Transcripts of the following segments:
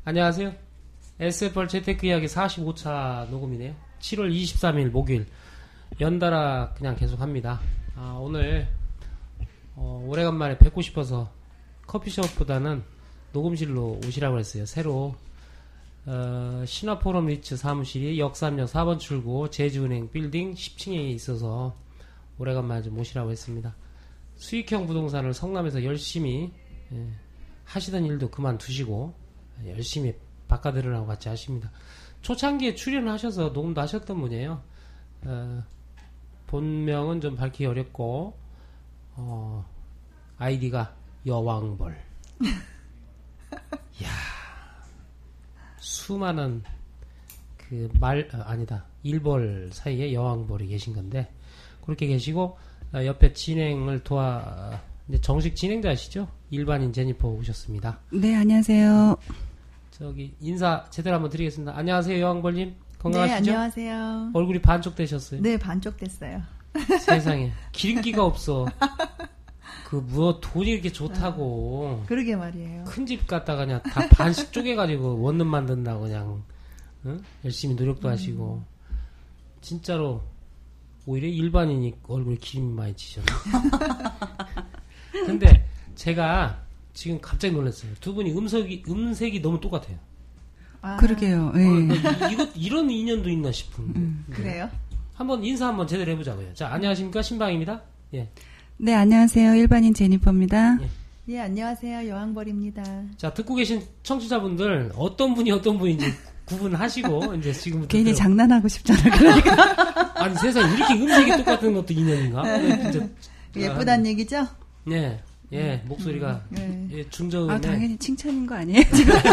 안녕하세요. SFR 재테크 이야기 45차 녹음이네요. 7월 23일 목요일 연달아 그냥 계속 합니다. 오늘 오래간만에 뵙고 싶어서 커피숍보다는 녹음실로 오시라고 했어요. 새로 신화포럼 리츠 사무실이 역삼역 4번 출구 제주은행 빌딩 10층에 있어서 오래간만에 좀 오시라고 했습니다. 수익형 부동산을 성남에서 열심히 하시던 일도 그만두시고 열심히 바꿔들으라고 같이 하십니다. 초창기에 출연을 하셔서 녹음도 하셨던 분이에요. 본명은 좀 밝히기 어렵고 아이디가 여왕벌. 이야, 수많은 일벌 사이에 여왕벌이 계신 건데 그렇게 계시고 옆에 진행을 이제 정식 진행자시죠? 일반인 제니퍼 오셨습니다. 네, 안녕하세요. 저기 인사 제대로 한번 드리겠습니다. 안녕하세요, 여왕벌님. 건강하시죠? 네, 안녕하세요. 얼굴이 반쪽 되셨어요? 네, 반쪽 됐어요. 세상에 기름기가 없어. 돈이 이렇게 좋다고. 그러게 말이에요. 큰 집 갖다가 그냥 다 반씩 쪼개가지고 원룸 만든다고 그냥 열심히 노력도 하시고 진짜로 오히려 일반인이 얼굴에 기름이 많이 지셨네. 근데 제가 지금 갑자기 놀랐어요. 두 분이 음색이 너무 똑같아요. 그러게요. 네. 이런 인연도 있나 싶은. 그래요? 한번 인사 한번 제대로 해보자고요. 자, 안녕하십니까, 신방입니다. 예. 네, 안녕하세요. 일반인 제니퍼입니다. 예, 안녕하세요. 여왕벌입니다. 자, 듣고 계신 청취자분들 어떤 분이 어떤 분인지 구분하시고 이제 지금부터 괜히 장난하고 싶잖아. 그러니까. 아니 세상에 이렇게 음색이 똑같은 것도 인연인가? 진짜 예쁘단 얘기죠? 네. 예, 목소리가 예, 중저음에 당연히 칭찬인 거 아니에요?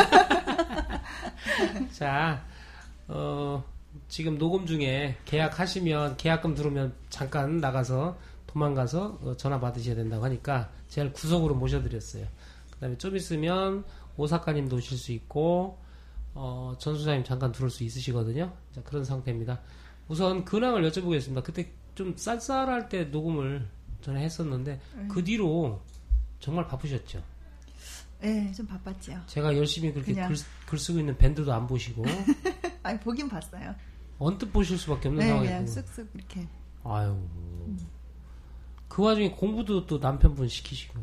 자, 지금 녹음 중에 계약하시면 계약금 들어오면 잠깐 나가서 도망가서 전화 받으셔야 된다고 하니까 제가 구석으로 모셔드렸어요. 그 다음에 좀 있으면 오사카님도 오실 수 있고 전수사님 잠깐 들어올 수 있으시거든요. 자, 그런 상태입니다. 우선 근황을 여쭤보겠습니다. 그때 좀 쌀쌀할 때 녹음을 전에 했었는데 그 뒤로 정말 바쁘셨죠? 네, 좀 바빴죠. 제가 열심히 그렇게 글 쓰고 있는 밴드도 안 보시고 아니, 보긴 봤어요. 언뜻 보실 수밖에 없는 네, 상황이고 그냥 쓱쓱 이렇게. 아유, 그 와중에 공부도 또 남편분 시키시고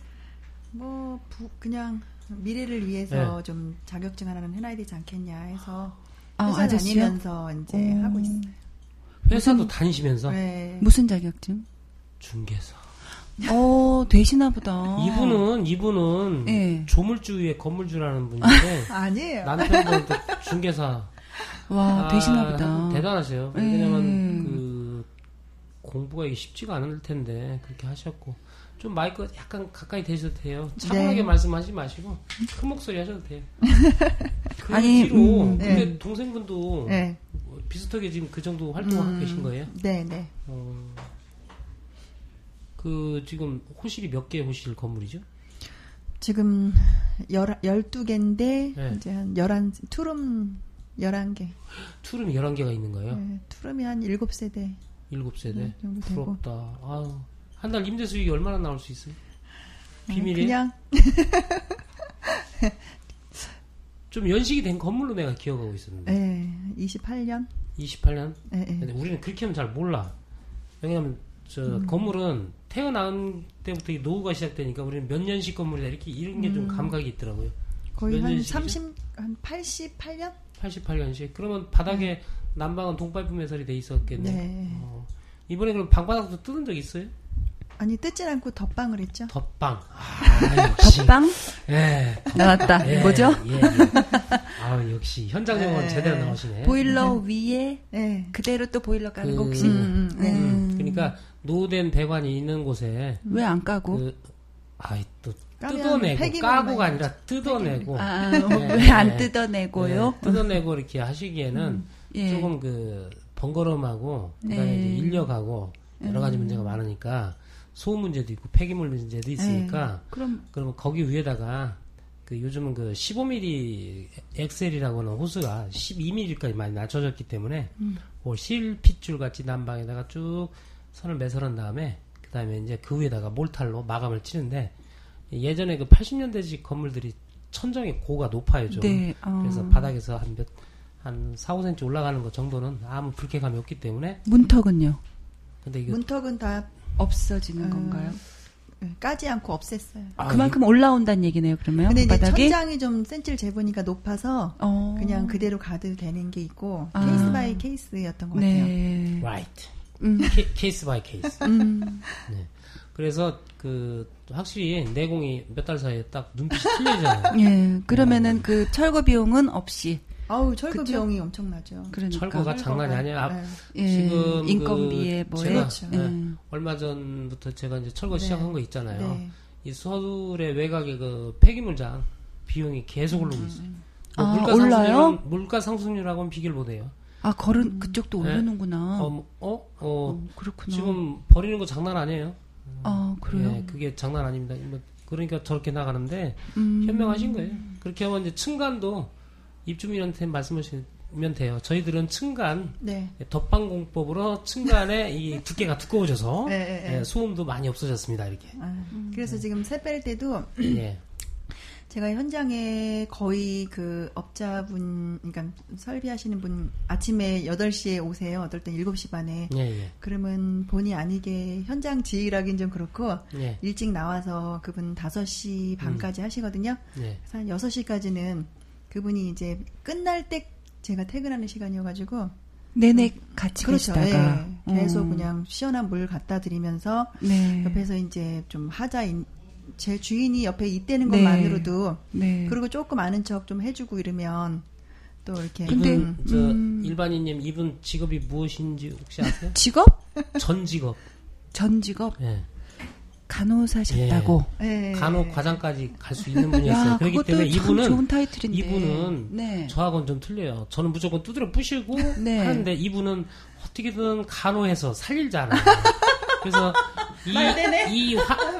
그냥 미래를 위해서 좀 자격증 하나는 해놔야 되지 않겠냐 해서 회사 다니면서 이제 하고 있어요. 회사도 다니시면서? 네. 무슨 자격증? 중개사. 되시나 보다. 이분은 네. 조물주의 건물주라는 분인데 아니에요. 남편분은 또 중개사. 와, 되시나 보다. 대단하세요. 왜냐면 공부가 이게 쉽지가 않을 텐데 그렇게 하셨고 좀 마이크 약간 가까이 대셔도 돼요. 차분하게 말씀하지 마시고 큰 목소리 하셔도 돼요. 뒤로 근데 동생분도 비슷하게 지금 그 정도 활동하고 계신 거예요? 네, 네. 지금 호실이 몇 개 호실 건물이죠? 지금 12개인데 이제 한 투룸 11개. 투룸이 11개가 있는 거예요? 네, 투룸이 한 7세대. 7세대? 정도 부럽다. 아유, 한 달 임대 수익이 얼마나 나올 수 있어요? 비밀이에요? 그냥 좀 연식이 된 건물로 내가 기억하고 있었는데. 네, 28년? 28년? 네. 근데 우리는 그렇게 하면 잘 몰라. 왜냐면 건물은 태어난 때부터 노후가 시작되니까 우리는 몇 년씩 건물이다 이런 게 좀 감각이 있더라고요. 거의 한 88년? 88년씩. 그러면 바닥에 난방은 동파이프 매설이 돼 있었겠네. 네. 이번에 그럼 방바닥도 뜯은 적 있어요? 아니, 뜯진 않고 덧방을 했죠. 덧방. 역시. 덧방? 예. 나왔다. 뭐죠? 예. 역시 현장 영어는 제대로 나오시네. 보일러 위에 그대로 또 보일러 까는 거 혹시? 그러니까 노후된 배관이 있는 곳에 왜 안 까고? 또 뜯어내고 까고가 아니라 뜯어내고. 왜 안 뜯어내고요? 뜯어내고 이렇게 하시기에는 조금 번거로움하고 그다음에 이제 인력하고 여러 가지 문제가 많으니까 소음 문제도 있고 폐기물 문제도 있으니까 그러면 거기 위에다가 요즘은 15mm 엑셀이라고 하는 호스가 12mm까지 많이 낮춰졌기 때문에 실핏줄 같이 난방에다가 쭉 선을 매설한 다음에 그다음에 이제 그 위에다가 몰탈로 마감을 치는데 예전에 80년대식 건물들이 천정이 고가 높아요, 좀. 네. 그래서 바닥에서 한 4, 5cm 올라가는 것 정도는 아무 불쾌감이 없기 때문에. 문턱은요? 근데 이거 문턱은 다 없어지는 건가요? 까지 않고 없앴어요. 그만큼 올라온다는 얘기네요, 그러면. 근데 이제 바닥이? 천장이 좀 센치를 재보니까 높아서 그냥 그대로 가도 되는 게 있고 케이스 바이 케이스였던 것 같아요. 네. right. 케이스 바이 케이스. 네. 그래서 확실히 내공이 몇 달 사이에 딱 눈빛이 틀려지잖아요. 예. 그러면은 그 철거 비용은 없이. 아우, 철거 비용이 엄청나죠. 그러니까. 철거가 장난이 아니야. 예. 지금 인건비에 뭐에. 제가 얼마 전부터 제가 이제 철거 시작한 거 있잖아요. 네. 이 서울의 외곽의 그 폐기물장 비용이 계속 오르고 있어요. 올라요? 물가 상승률하고는 비교를 못해요. 그쪽도 오르는구나. 그렇구나. 지금 버리는 거 장난 아니에요. 그래요? 예, 그게 장난 아닙니다. 그러니까 저렇게 나가는데 현명하신 거예요. 그렇게 하면 이제 층간도 입주민한테 말씀하시면 돼요. 저희들은 층간 덧방공법으로 층간에 이 두께가 두꺼워져서 소음도 많이 없어졌습니다. 이렇게. 그래서 지금 새 뺄 때도 제가 현장에 거의 그 업자분, 그러니까 설비하시는 분 아침에 8시에 오세요. 어떨 땐 7시 반에. 그러면 본의 아니게 현장 지휘라긴 좀 그렇고 일찍 나와서 그분 5시 반까지 하시거든요. 그래서 한 6시까지는 그분이 이제 끝날 때 제가 퇴근하는 시간이어가지고 내내 같이 계시다가 계속 그냥 시원한 물 갖다 드리면서 옆에서 이제 좀 제 주인이 옆에 있다는 것만으로도 그리고 조금 아는 척 좀 해주고 이러면 또 이렇게. 근데 일반인님 이분 직업이 무엇인지 혹시 아세요? 직업? 전 직업. 네. 간호사셨다고. 간호 과장까지 갈 수 있는 분이었어요. 그렇기 때문에 이분은 좋은 타이틀인데. 이분은 저하고는 좀 틀려요. 저는 무조건 두드려 부시고 하는데 이분은 어떻게든 간호해서 살릴잖아요. 그래서 이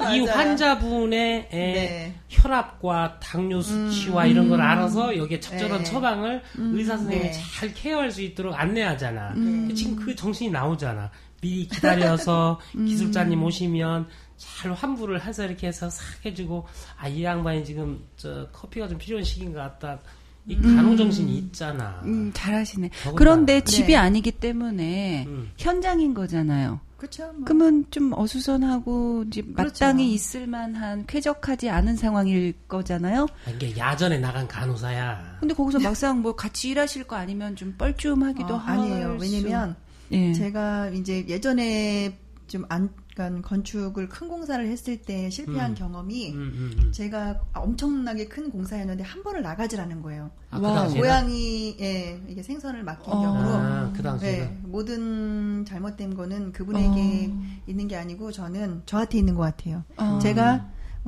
환자분의 혈압과 당뇨 수치와 이런 걸 알아서 여기에 적절한 처방을 의사 선생님이 잘 케어할 수 있도록 안내하잖아. 지금 그 정신이 나오잖아. 미리 기다려서 기술자님 오시면 잘 환불을 해서 이렇게 해서 싹 해주고 이 양반이 지금 커피가 좀 필요한 시기인 것 같다. 이 간호정신이 있잖아. 잘하시네. 그런데 집이 아니기 때문에 현장인 거잖아요. 그렇죠. 그러면 좀 어수선하고 이제 마땅히 있을 만한 쾌적하지 않은 상황일 거잖아요. 이게 야전에 나간 간호사야. 근데 거기서 막상 같이 일하실 거 아니면 좀 뻘쭘하기도 하고. 아니에요. 왜냐면 제가 이제 예전에 좀 건축을 큰 공사를 했을 때 실패한 경험이 제가 엄청나게 큰 공사였는데 한 번을 나가질 않은 거예요. 고양이 이게 생선을 맡긴 경우로 그 당시에 모든 잘못된 거는 그분에게 있는 게 아니고 저한테 있는 것 같아요. 제가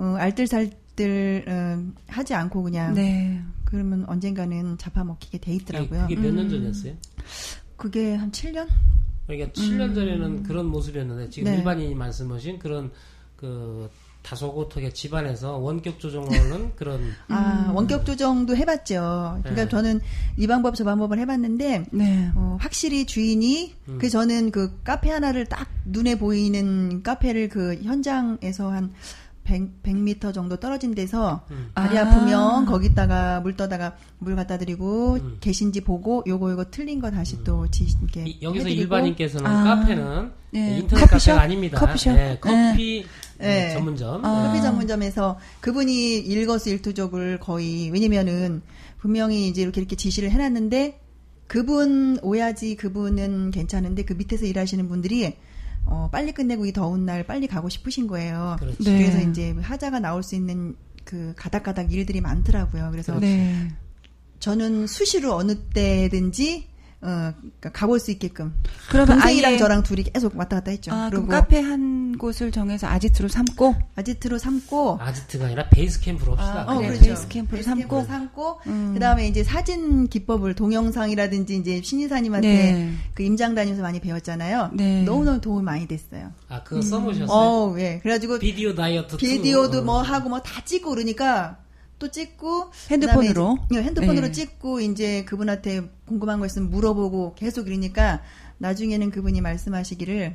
알뜰살뜰 하지 않고 그냥 그러면 언젠가는 잡아먹히게 돼 있더라고요. 그게 몇 년 전이었어요? 그게 한 7년? 그러니까 7년 전에는 그런 모습이었는데 지금 일반인이 말씀하신 그런 다소곳하게 집안에서 원격 조정하는 그런 원격 조정도 해봤죠. 그러니까 저는 이 방법 저 방법을 해봤는데 확실히 주인이 저는 그 카페 하나를 딱 눈에 보이는 카페를 그 현장에서 한 100m 정도 떨어진 데서 다리 아프면 거기다가 물 떠다가 물 갖다 드리고 계신지 보고 요거 틀린 거 다시 또 이렇게 여기서 해드리고. 일반인께서는 카페는 인터넷 카페가 아닙니다. 커피숍? 커피 전문점. 커피 전문점에서 그분이 일거수일투족을 거의 왜냐면은 분명히 이제 이렇게 지시를 해놨는데 그분 오야지 그분은 괜찮은데 그 밑에서 일하시는 분들이 빨리 끝내고 이 더운 날 빨리 가고 싶으신 거예요. 그래서 이제 하자가 나올 수 있는 그 가닥가닥 일들이 많더라고요. 그래서 저는 수시로 어느 때든지 그러니까 가볼 수 있게끔. 그러면 동생이랑 저랑 둘이 계속 왔다 갔다 했죠. 그럼 카페 한 곳을 정해서 아지트로 삼고? 아지트가 아니라 베이스 캠프로 합시다. 그렇죠. 베이스 캠프로 삼고. 그 다음에 이제 사진 기법을 동영상이라든지 이제 신이사님한테 그 임장 다니면서 많이 배웠잖아요. 너무너무 도움이 많이 됐어요. 그거 써보셨어요? 그래가지고. 비디오 다이어트. 비디오도 하고 다 찍고 그러니까 또 찍고 핸드폰으로 핸드폰으로 찍고 이제 그분한테 궁금한 거 있으면 물어보고 계속 이러니까 나중에는 그분이 말씀하시기를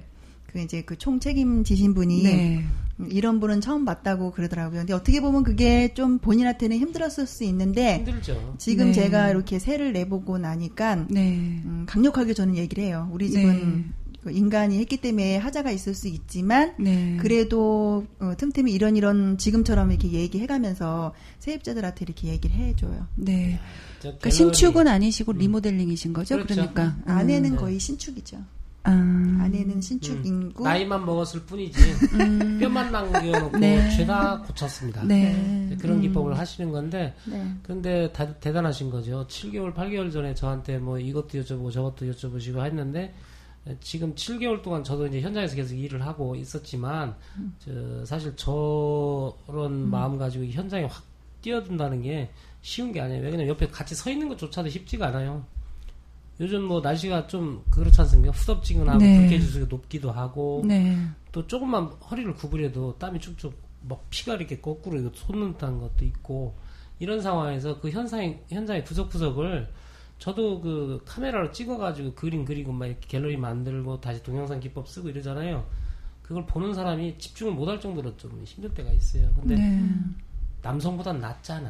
그 총 책임지신 분이 네. 이런 분은 처음 봤다고 그러더라고요. 근데 어떻게 보면 그게 좀 본인한테는 힘들었을 수 있는데 힘들죠. 지금 네. 제가 이렇게 세를 내보고 나니까 네. 강력하게 저는 얘기를 해요. 우리 집은 그 인간이 했기 때문에 하자가 있을 수 있지만 네. 그래도 틈틈이 이런 지금처럼 이렇게 얘기해가면서 세입자들한테 이렇게 얘기를 해줘요. 네. 저 그러니까 갤러리- 신축은 아니시고 리모델링이신 거죠? 그렇죠. 그러니까 아내는 네. 거의 신축이죠. 아. 아내는 신축이고 나이만 먹었을 뿐이지 뼈만 남겨놓고 네. 죄다 고쳤습니다. 네. 그런 기법을 하시는 건데 네. 근데 대단하신 거죠. 7개월, 8개월 전에 저한테 뭐 이것도 여쭤보고 저것도 여쭤보시고 했는데 지금 7개월 동안 저도 이제 현장에서 계속 일을 하고 있었지만 사실 저런 마음 가지고 현장에 확 뛰어든다는 게 쉬운 게 아니에요. 왜냐면 옆에 같이 서 있는 것조차도 쉽지가 않아요. 요즘 뭐 날씨가 좀 그렇지 않습니까? 후덥지근하고 네. 불쾌지수가 높기도 하고 네. 또 조금만 허리를 구부려도 땀이 쭉쭉 막 피가 이렇게 거꾸로 솟는다는 것도 있고 이런 상황에서 그 현장의 구석구석을 저도 그 카메라로 찍어가지고 그림 그리고 막 이렇게 갤러리 만들고 다시 동영상 기법 쓰고 이러잖아요. 그걸 보는 사람이 집중을 못할 정도로 좀 힘들 때가 있어요. 근데 네. 남성보단 낫잖아.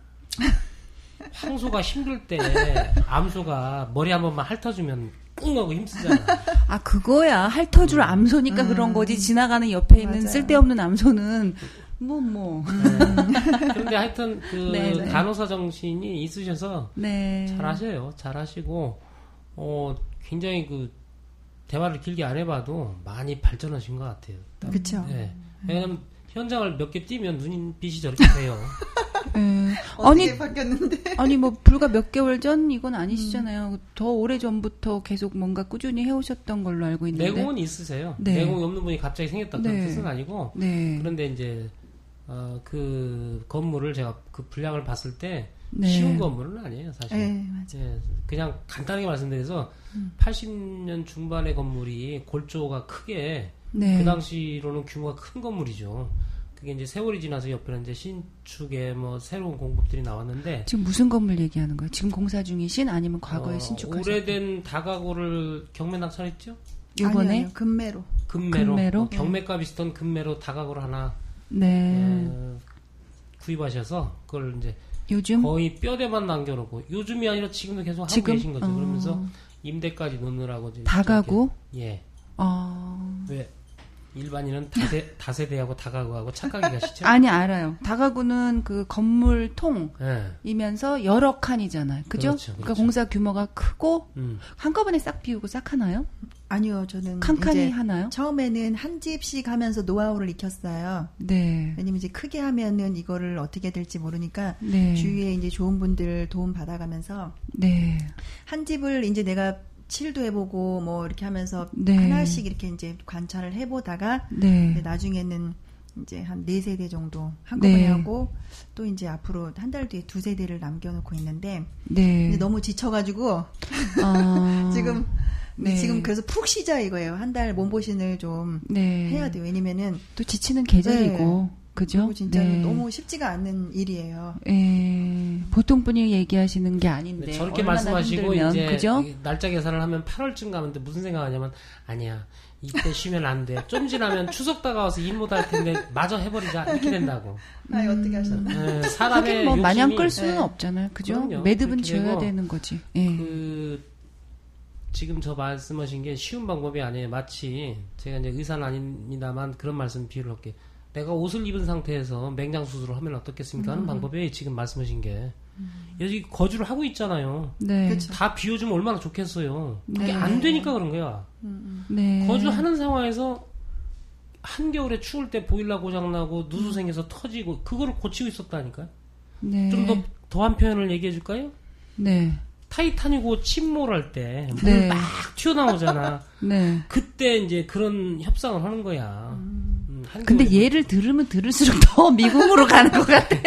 황소가 힘들 때 암소가 머리 한 번만 핥아주면 끙 하고 힘쓰잖아. 아, 그거야. 핥어줄 암소니까 그런 거지. 지나가는 옆에 있는 맞아요. 쓸데없는 암소는 그런데 하여튼 그 네네. 간호사 정신이 있으셔서 네. 잘하셔요. 잘하시고 굉장히 그 대화를 길게 안 해봐도 많이 발전하신 것 같아요. 그쵸. 네. 왜냐면 현장을 몇 개 뛰면 눈빛이 저렇게 돼요. 네. 어떻게 바뀌었는데? 아니 뭐 불과 몇 개월 전 이건 아니시잖아요. 더 오래 전부터 계속 뭔가 꾸준히 해오셨던 걸로 알고 있는데. 내공은 있으세요. 네. 내공이 없는 분이 갑자기 생겼다 그런 네. 뜻은 아니고. 네. 그런데 이제 그 건물을 제가 그 분량을 봤을 때 네. 쉬운 건물은 아니에요, 사실. 네, 맞아요. 예, 그냥 간단하게 말씀드려서 80년 중반의 건물이 골조가 크게 네. 그 당시로는 규모가 큰 건물이죠. 그게 이제 세월이 지나서 옆에는 이제 신축에 뭐 새로운 공급들이 나왔는데 지금 무슨 건물 얘기하는 거예요? 지금 공사 중이신 아니면 과거에 신축하신? 오래된 다가구를 경매당 차렸죠? 요번에 아니요, 금매로. 금매로? 경매가 비슷한 금매로 다가구를 하나 네. 구입하셔서 그걸 이제 요즘 거의 뼈대만 남겨놓고 요즘이 아니라 지금도 계속 하고 지금? 계신 거죠. 그러면서 임대까지 놓느라고 지금 다가구? 저렇게, 예. 어. 왜 일반인은 다세대하고 다가구하고 착각이 가시죠? 아니 알아요. 다가구는 그 건물 통이면서 예. 여러 칸이잖아요. 그죠? 그렇죠, 그러니까 그렇죠. 공사 규모가 크고 음. 한꺼번에 싹 비우고 싹 하나요? 아니요, 저는 칸칸이 이제 하나요? 처음에는 한 집씩 하면서 노하우를 익혔어요. 네. 왜냐면 이제 크게 하면은 이거를 어떻게 될지 모르니까 네. 주위에 이제 좋은 분들 도움 받아가면서 네. 한 집을 이제 내가 칠도 해보고 뭐 이렇게 하면서 네. 하나씩 이렇게 이제 관찰을 해보다가 네. 근데 나중에는 이제 한 4세대 정도 한꺼번에 네. 하고 또 이제 앞으로 한 달 뒤에 2세대를 남겨놓고 있는데 네. 근데 너무 지쳐가지고 지금 네. 지금 그래서 푹 쉬자 이거예요. 한 달 몸보신을 좀 네. 해야 돼요. 왜냐면은 또 지치는 계절이고 그죠? 그리고 진짜 네. 너무 쉽지가 않는 일이에요. 예. 보통 분이 얘기하시는 게 아닌데 저렇게 얼마나 말씀하시고 힘들면, 이제 그죠? 날짜 계산을 하면 8월쯤 가면 또 무슨 생각하냐면 아니야 이때 쉬면 안 돼. 좀 지나면 추석 다가와서 일 못할 텐데 마저 해버리자 이렇게 된다고. 아 어떻게 하셨나? 예, 사람의 하긴 뭐 마냥 욕심이 끌 수는 네. 없잖아요. 그죠? 그럼요. 매듭은 그렇게 지어야 되고 되는 거지. 예. 지금 저 말씀하신 게 쉬운 방법이 아니에요. 마치 제가 이제 의사는 아닙니다만 그런 말씀 비유를 할게. 내가 옷을 입은 상태에서 맹장 수술을 하면 어떻겠습니까? 하는 방법이 지금 말씀하신 게 여기 거주를 하고 있잖아요. 네. 그렇죠. 다 비워주면 얼마나 좋겠어요. 그게 네. 안 되니까 그런 거야. 네. 거주하는 상황에서 한겨울에 추울 때 보일러 고장나고 누수 생겨서 터지고 그거를 고치고 있었다니까요. 네. 좀 더 더한 표현을 얘기해 줄까요? 네. 타이타닉고 침몰할 때 물 네. 막 튀어나오잖아. 네. 그때 이제 그런 협상을 하는 거야. 근데 한겨울에 얘를 들으면 들을수록 더 미국으로 가는 것 같아.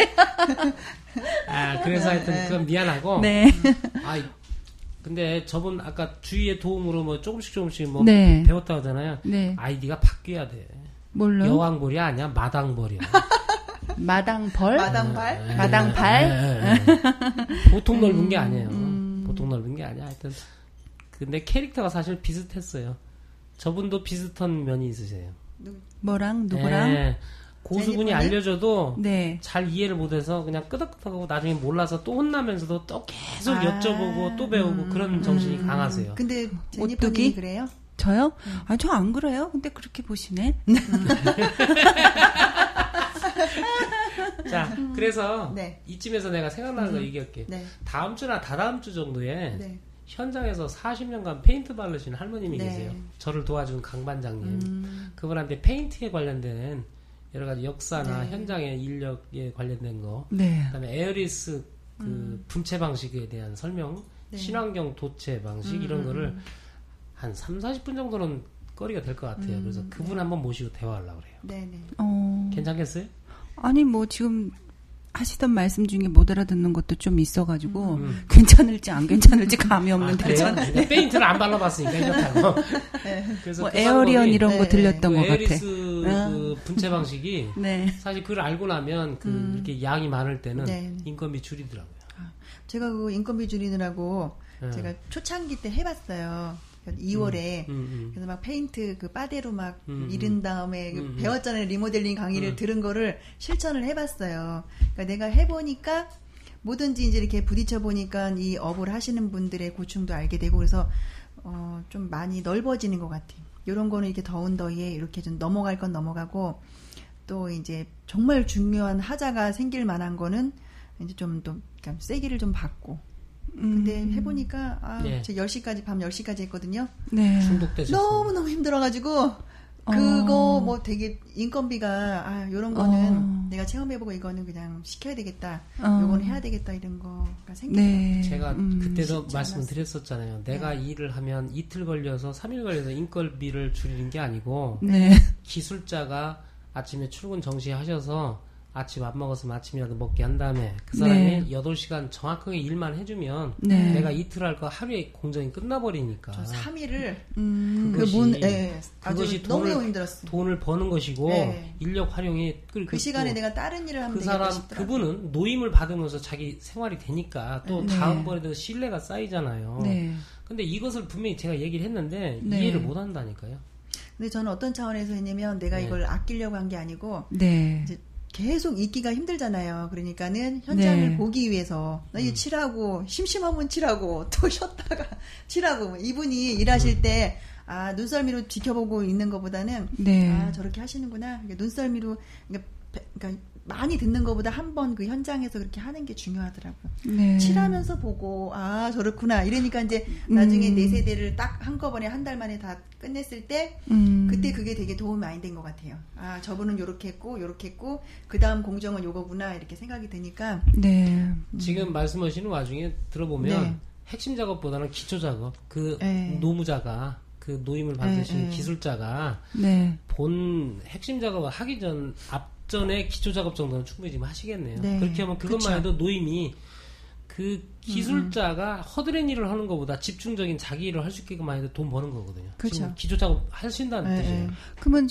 그래서 하여튼 그건 미안하고. 네. 근데 저분 아까 주위의 도움으로 뭐 조금씩 뭐 네. 배웠다 하잖아요. 네. 아이디가 바뀌어야 돼. 뭘로? 여왕벌이 아니야 마당벌이야. 마당벌? 마당발? 마당발? 보통 넓은 게 아니에요. 보통 넓은 게 아니야. 하여튼 근데 캐릭터가 사실 비슷했어요. 저분도 비슷한 면이 있으세요. 뭐랑 누구랑? 네. 고수분이 알려줘도 네. 잘 이해를 못해서 그냥 끄덕끄덕하고 나중에 몰라서 또 혼나면서도 또 계속 여쭤보고 또 배우고 그런 정신이 강하세요. 근데 제니퍼님이 그래요? 저요? 아, 저 안 그래요. 근데 그렇게 보시네. 자, 그래서 네. 이쯤에서 내가 생각나는 거 얘기할게. 네. 다음 주나 다다음 주 정도에 네. 현장에서 40년간 페인트 바르신 할머님이 네. 계세요. 저를 도와준 강 반장님. 그분한테 페인트에 관련된 여러 가지 역사나 네. 현장의 인력에 관련된 거, 네. 그다음에 에어리스 그 분체 방식에 대한 설명, 네. 친환경 도체 방식 이런 거를 한 3-40분 정도는 거리가 될 것 같아요. 그래서 그분 한번 모시고 대화하려고 그래요. 네네. 괜찮겠어요? 아니 뭐 지금 하시던 말씀 중에 못 알아듣는 것도 좀 있어가지고 괜찮을지 안 괜찮을지 감이 없는데 그래요? 그러니까 페인트를 안 발라봤으니까 이렇다고. 그래서 뭐 그 에어리언 방법이 이런 거 네. 들렸던 그 것 같아. 에어리스 그 분체 방식이 네. 사실 그걸 알고 나면 그 이렇게 양이 많을 때는 네. 인건비 줄이더라고요. 제가 그 인건비 줄이느라고 네. 제가 초창기 때 해봤어요. 2월에 그래서 막 페인트 그 바데로 막 이른 다음에 그 배웠잖아요. 리모델링 강의를 들은 거를 실천을 해봤어요. 그러니까 내가 해보니까 뭐든지 이제 이렇게 부딪혀 보니까 이 업을 하시는 분들의 고충도 알게 되고 그래서 좀 많이 넓어지는 것 같아요. 이런 거는 이렇게 더운 더위에 이렇게 좀 넘어갈 건 넘어가고 또 이제 정말 중요한 하자가 생길 만한 거는 이제 좀 더 그러니까 세기를 좀 받고. 근데 해보니까 네. 제가 10시까지 밤 10시까지 했거든요. 네. 중독되셨어요. 너무너무 힘들어가지고 그거 뭐 되게 인건비가 이런 거는 내가 체험해보고 이거는 그냥 시켜야 되겠다. 요거는 해야 되겠다 이런 거가 생기더라고요. 네. 제가 그때도 쉽지 말씀드렸었잖아요. 내가 일을 하면 이틀 걸려서 3일 걸려서 인건비를 줄이는 게 아니고 네. 기술자가 아침에 출근 정시하셔서 아침 안 먹었으면 아침이라도 먹게 한 다음에 그 사람이 8시간 정확하게 일만 해주면 네. 내가 이틀 할 거 하루에 공정이 끝나버리니까 저 3일을 그것이 너무너무 힘들었어요. 돈을 버는 것이고 네. 인력 활용이 그 시간에 내가 다른 일을 하면 그 되겠다 사람 싶더라고요. 그분은 노임을 받으면서 자기 생활이 되니까 또 네. 다음번에도 신뢰가 쌓이잖아요. 네. 근데 이것을 분명히 제가 얘기를 했는데 네. 이해를 못 한다니까요. 근데 저는 어떤 차원에서 했냐면 내가 네. 이걸 아끼려고 한 게 아니고 네. 이제 계속 있기가 힘들잖아요. 그러니까는 현장을 네. 보기 위해서 나 이거 칠하고 심심하면 칠하고 또 쉬었다가 칠하고 이분이 일하실 때 눈썰미로 지켜보고 있는 것보다는 네. 저렇게 하시는구나. 눈썰미로 그러니까 많이 듣는 것보다 한 번 그 현장에서 그렇게 하는 게 중요하더라고요. 네. 칠하면서 보고 저렇구나. 이러니까 이제 나중에 내 세대를 딱 한꺼번에 한 달 만에 다 끝냈을 때 그때 그게 되게 도움이 많이 된 것 같아요. 저분은 요렇게 했고 그 다음 공정은 요거구나 이렇게 생각이 드니까 네. 지금 말씀하시는 와중에 들어보면 네. 핵심 작업보다는 기초 작업, 네. 노무자가 그 노임을 받으신 네. 기술자가 네. 본 핵심 작업을 하기 앞전에 기초 작업 정도는 충분히 지금 하시겠네요. 네. 그렇게 하면 그것만 그쵸. 해도 노임이 그 기술자가 허드렛 일을 하는 것보다 집중적인 자기 일을 할 수 있게만 해도 돈 버는 거거든요. 그쵸. 지금 기초 작업 하신다는 네, 뜻이에요. 네. 그러면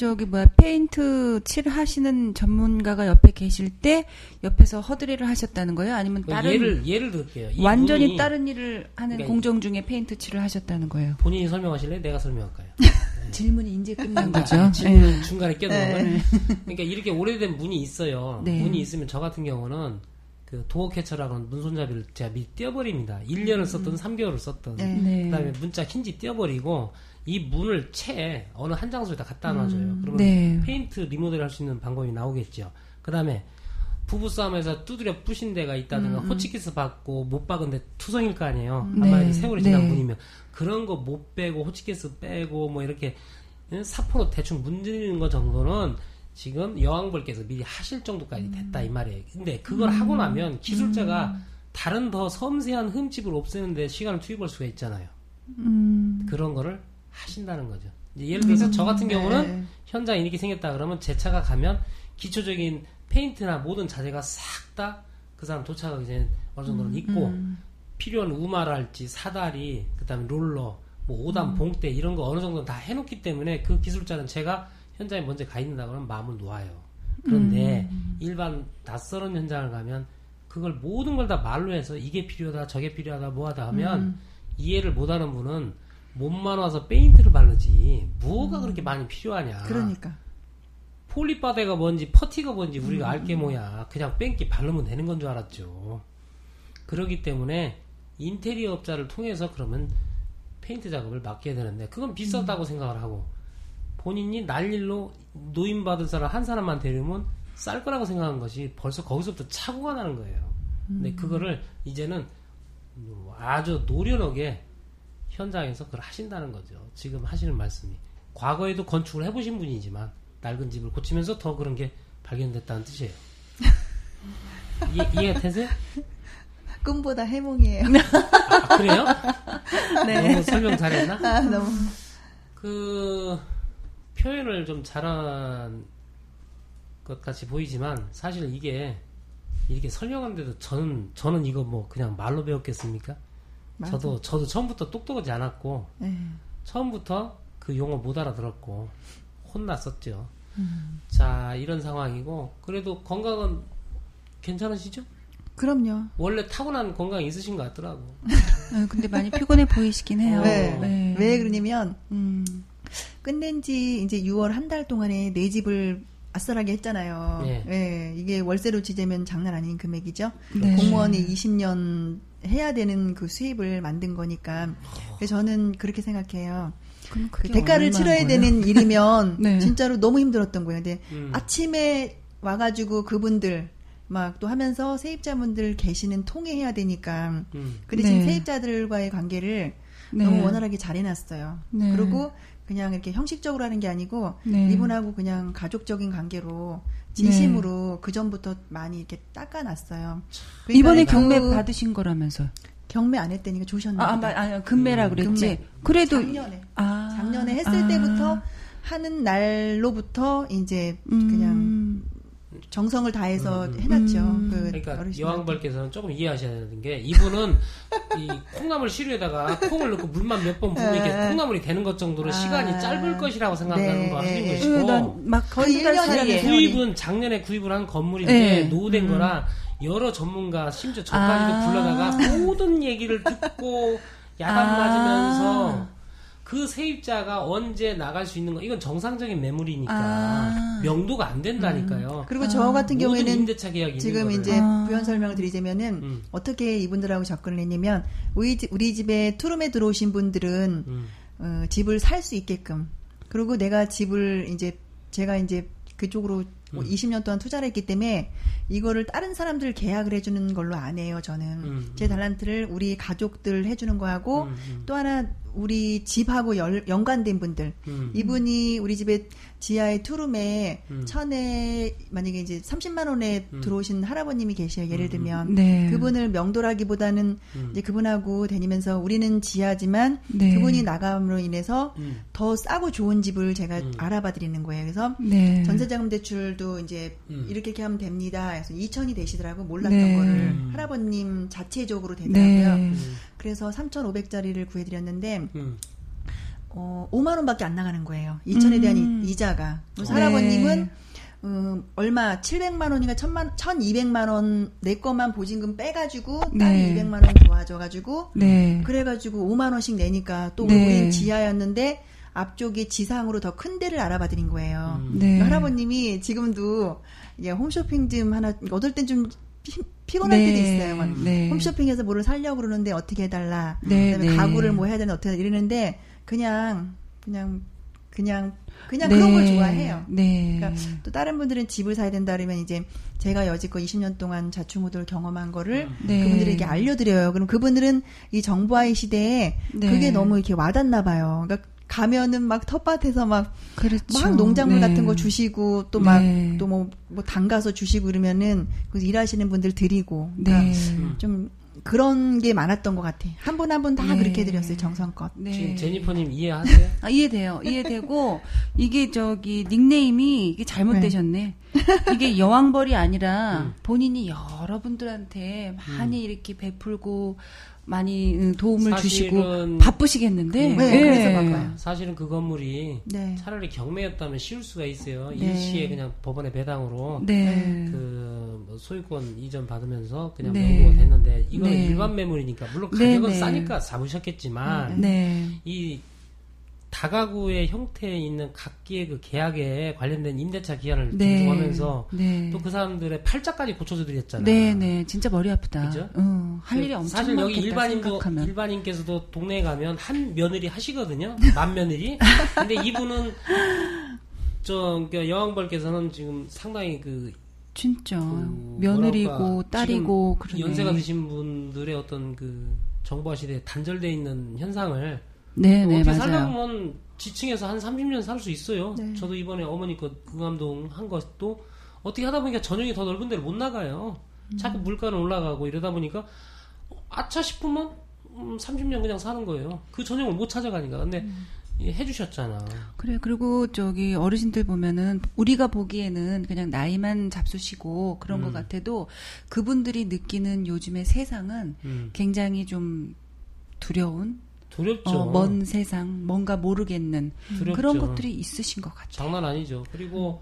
페인트 칠하시는 전문가가 옆에 계실 때 옆에서 허드렛을 하셨다는 거예요? 아니면 다른 예를 들게요. 이 완전히 분이 다른 일을 하는 그러니까 공정 중에 페인트 칠을 하셨다는 거예요? 본인이 설명하실래요? 내가 설명할까요? 질문이 이제 끝난 거죠. 질문 중간에 끼어드는 네. 거예요. 그러니까 이렇게 오래된 문이 있어요. 네. 문이 있으면 저 같은 경우는 그 도어 캐쳐라고 하는 문손잡이를 제가 미리 떼어버립니다. 1년을 썼든 3개월을 썼든. 네. 네. 그다음에 문자 힌지 떼어버리고 이 문을 어느 한 장소에다 갖다 놔줘요. 그러면 네. 페인트 리모델 할 수 있는 방법이 나오겠죠. 그다음에 부부싸움에서 두드려 부신 데가 있다든가 호치키스 받고 못 박은 데 투성일 거 아니에요. 네. 아마 세월이 지난 네. 분이면 그런 거 못 빼고 호치키스 빼고 뭐 이렇게 사포로 대충 문지르는 거 정도는 지금 여왕벌께서 미리 하실 정도까지 됐다 이 말이에요. 근데 그걸 하고 나면 기술자가 다른 더 섬세한 흠집을 없애는데 시간을 투입할 수가 있잖아요. 그런 거를 하신다는 거죠. 이제 예를 들어서 저 같은 경우는 네. 현장에 이렇게 생겼다 그러면 제 차가 가면 기초적인 페인트나 모든 자재가 싹 다 그 사람 도착하기 전에 어느 정도는 있고 필요한 우마랄지 사다리 그다음에 롤러 뭐 5단 봉대 이런 거 어느 정도는 다 해놓기 때문에 그 기술자는 제가 현장에 먼저 가 있는다 그러면 마음은 놓아요. 그런데 일반 낯설은 현장을 가면 그걸 모든 걸 다 말로 해서 이게 필요하다 저게 필요하다 뭐하다 하면 이해를 못하는 분은 몸만 와서 페인트를 바르지 뭐가 그렇게 많이 필요하냐. 그러니까. 폴리바데가 뭔지 퍼티가 뭔지 우리가 알게 뭐야. 그냥 뺑기 바르면 되는 건 줄 알았죠. 그렇기 때문에 인테리어 업자를 통해서 그러면 페인트 작업을 맡겨야 되는데 그건 비싸다고 생각을 하고 본인이 날일로 노임받을 사람 한 사람만 데리면 쌀 거라고 생각한 것이 벌써 거기서부터 착오가 나는 거예요. 근데 그거를 이제는 아주 노련하게 현장에서 그걸 하신다는 거죠. 지금 하시는 말씀이. 과거에도 건축을 해보신 분이지만 낡은 집을 고치면서 더 그런 게 발견됐다는 뜻이에요. 이해가 되세요? 꿈보다 해몽이에요. 아, 그래요? 네. 너무 설명 잘했나? 아, 너무. 그 표현을 좀 잘한 것 같이 보이지만 사실 이게 이렇게 설명하는데도 저는 이거 뭐 그냥 말로 배웠겠습니까? 맞아. 저도 처음부터 똑똑하지 않았고 네. 처음부터 그 용어 못 알아들었고 혼났었죠. 자, 이런 상황이고 그래도 건강은 괜찮으시죠? 그럼요. 원래 타고난 건강이 있으신 것 같더라고. 근데 많이 피곤해 보이시긴 해요. 네. 왜 그러냐면 끝낸 지 이제 6월 한 달 동안에 내 집을 아싸라게 했잖아요. 네. 네, 이게 월세로 치자면 장난 아닌 금액이죠. 네. 공무원이 20년 해야 되는 그 수입을 만든 거니까. 그래서 저는 그렇게 생각해요. 그 대가를 치러야 되는 일이면 네. 진짜로 너무 힘들었던 거예요. 근데 아침에 와가지고 그분들 막 또 하면서 세입자분들 계시는 통해해야 되니까 그 대신 네. 세입자들과의 관계를 네. 너무 원활하게 잘 해놨어요. 네. 그리고 그냥 이렇게 형식적으로 하는 게 아니고 네. 이분하고 그냥 가족적인 관계로 진심으로 그 전부터 많이 이렇게 닦아놨어요. 그러니까 이번에 경매 받으신 거라면서요? 경매 안 했다니까 조셨나 보다. 금매라 그랬지. 금매. 그래도 작년에 했을 때부터 하는 날로부터 이제 그냥 정성을 다해서 해놨죠. 그러니까 여왕벌께서는 조금 이해하셔야 되는 게 이분은 이 콩나물 시루에다가 콩을 넣고 물만 몇 번 부으면 이렇게 콩나물이 되는 것 정도로 시간이 짧을 것이라고 생각하는 거 하시는 것이고 막 거의 1년이라는 구입은 작년에 구입을 한 건물인데 네. 노후된 거라 여러 전문가 심지어 저까지도 불러다가 모든 얘기를 듣고 야단 맞으면서 그 세입자가 언제 나갈 수 있는 거 이건 정상적인 매물이니까 명도가 안 된다니까요. 그리고 저 같은 경우에는 임대차 계약이 지금 이제 부연 설명을 드리자면은 어떻게 이분들하고 접근을 했냐면 우리 집에 투룸에 들어오신 분들은 집을 살 수 있게끔 그리고 내가 집을 제가 이제 그쪽으로 20년 동안 투자를 했기 때문에 이거를 다른 사람들 계약을 해주는 걸로 안 해요. 저는 제 달란트를 우리 가족들 해주는 거하고 또 하나 우리 집하고 연관된 분들 이분이 우리 집에 지하의 투룸에 천에 만약에 이제 30만 원에 들어오신 할아버님이 계셔요. 예를 들면 네. 그분을 명도라기보다는 이제 그분하고 다니면서 우리는 지하지만 네. 그분이 나감으로 인해서 더 싸고 좋은 집을 제가 알아봐 드리는 거예요. 그래서 네. 전세자금 대출도 이제 이렇게 하면 됩니다. 그래서 2천이 되시더라고 몰랐던 네. 거를 할아버님 자체적으로 되더라고요. 네. 그래서 3,500짜리를 구해드렸는데 5만 원밖에 안 나가는 거예요. 2천에 대한 이자가. 그래서 할아버님은 얼마 700만 원인가 1,200만 원 내 것만 보증금 빼가지고 딸이 네. 200만 원 도와줘가지고 네. 그래가지고 5만 원씩 내니까 또 네. 우리는 지하였는데 앞쪽에 지상으로 더 큰 데를 알아봐 드린 거예요. 네. 할아버님이 지금도 홈쇼핑 좀 하나 얻을 땐 좀 피곤할 네. 때도 있어요. 막 네. 홈쇼핑에서 뭐를 사려고 그러는데 어떻게 해달라. 네. 그다음에 네. 가구를 뭐 해야 되나 어떻게 이러는데 그냥 그런 네. 걸 좋아해요. 네. 그러니까 또 다른 분들은 집을 사야 된다 그러면 이제 제가 여지껏 20년 동안 자충우돌 경험한 거를 네. 그분들에게 알려드려요. 그럼 그분들은 이 정보화의 시대에 네. 그게 너무 이렇게 와닿나 봐요. 그러니까 가면은 막 텃밭에서 막 그렇죠. 농작물 네. 같은 거 주시고 또 막 네. 또 뭐 담가서 주시고 그러면은 그 일하시는 분들 드리고 그러니까 네. 좀 그런 게 많았던 것 같아. 한 분 한 분 다 네. 그렇게 해드렸어요. 정성껏. 네. 지금 제니퍼님 이해하세요? 이해돼요. 이해되고 이게 닉네임이 이게 잘못되셨네. 이게 여왕벌이 아니라 본인이 여러분들한테 많이 이렇게 베풀고 많이 도움을 주시고 바쁘시겠는데. 네, 그래서 바빠요. 사실은 그 건물이 네. 차라리 경매였다면 씌울 수가 있어요. 네. 일시에 그냥 법원의 배당으로 네. 그 뭐 소유권 이전 받으면서 그냥 네. 명부가 됐는데 이건 네. 일반 매물이니까 물론 네, 가격은 네. 싸니까 잡으셨겠지만 네. 이 다가구의 형태에 있는 각기의 그 계약에 관련된 임대차 기한을 네. 존중하면서 네. 또 그 사람들의 팔자까지 고쳐서 드렸잖아. 네, 네. 진짜 머리 아프다. 그죠? 할 일이 엄청 사실 여기 많겠다 생각하면. 일반인께서도 동네에 가면 한 며느리 하시거든요. 만 며느리. 근데 이분은 여왕벌께서는 지금 상당히 진짜 그 며느리고 뭐랄까, 딸이고 지금 그러네. 연세가 드신 분들의 어떤 그 정보화 시대에 단절돼 있는 현상을 네, 네, 어떻게 맞아요. 살려면 지층에서 한 30년 살 수 있어요. 네. 저도 이번에 어머니 거 응암동 한 것도 어떻게 하다 보니까 전용이 더 넓은 데를 못 나가요. 자꾸 물가는 올라가고 이러다 보니까 아차 싶으면 30년 그냥 사는 거예요. 그 전용을 못 찾아가니까. 근데 해주셨잖아. 그래, 그리고 어르신들 보면은 우리가 보기에는 그냥 나이만 잡수시고 그런 것 같아도 그분들이 느끼는 요즘의 세상은 굉장히 좀 두려운, 두렵죠. 먼 세상, 뭔가 모르겠는 두렵죠. 그런 것들이 있으신 것 같아요. 장난 아니죠. 그리고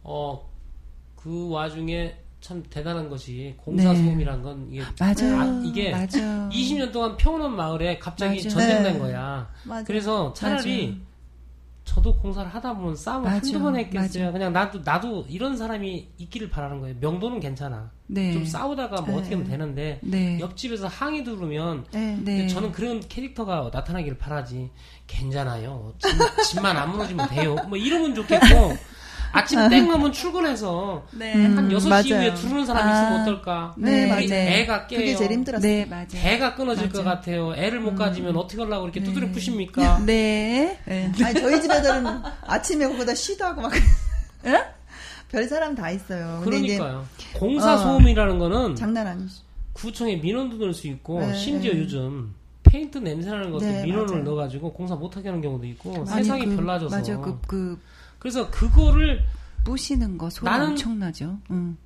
그 와중에 참 대단한 것이 공사소음이란 건 이게 맞아요. 이게 맞아요. 20년 동안 평온한 마을에 갑자기 맞아요. 전쟁난 네. 거야. 맞아요. 그래서 차라리 맞아요. 저도 공사를 하다 보면 싸움을 맞아요. 한두 번 했겠어요. 맞아요. 그냥 나도 이런 사람이 있기를 바라는 거예요. 명도는 괜찮아. 네. 좀 싸우다가 뭐 어떻게 하면 되는데 네. 옆집에서 항의 들으면 네. 네. 저는 그런 캐릭터가 나타나기를 바라지. 괜찮아요. 집만 안 무너지면 돼요. 뭐 이러면 좋겠고 아침 땡 하면 출근해서 네. 한 6시 맞아요. 이후에 들어오는 사람 있으면 어떨까? 네, 네, 맞아요. 애가 깨요. 그게 제일 힘들었어요. 네, 맞아요. 배가 끊어질 것 맞아요. 같아요. 애를 못 가지면 어떻게 하려고 이렇게 두드려 네. 부십니까? 네. 네. 아니, 저희 집 애들은 아침에 그거보다 쉬도 하고 막. 별 사람 다 있어요. 근데 그러니까요. 공사 소음이라는 거는 이제 장난 아니죠. 구청에 민원도 넣을 수 있고 네, 심지어 네. 요즘 페인트 냄새나는 것도 네, 민원을 맞아요. 넣어가지고 공사 못하게 하는 경우도 있고 아니, 세상이 별나져서 맞아요. 그래서 그거를 부시는 거 소리 나는 엄청나죠.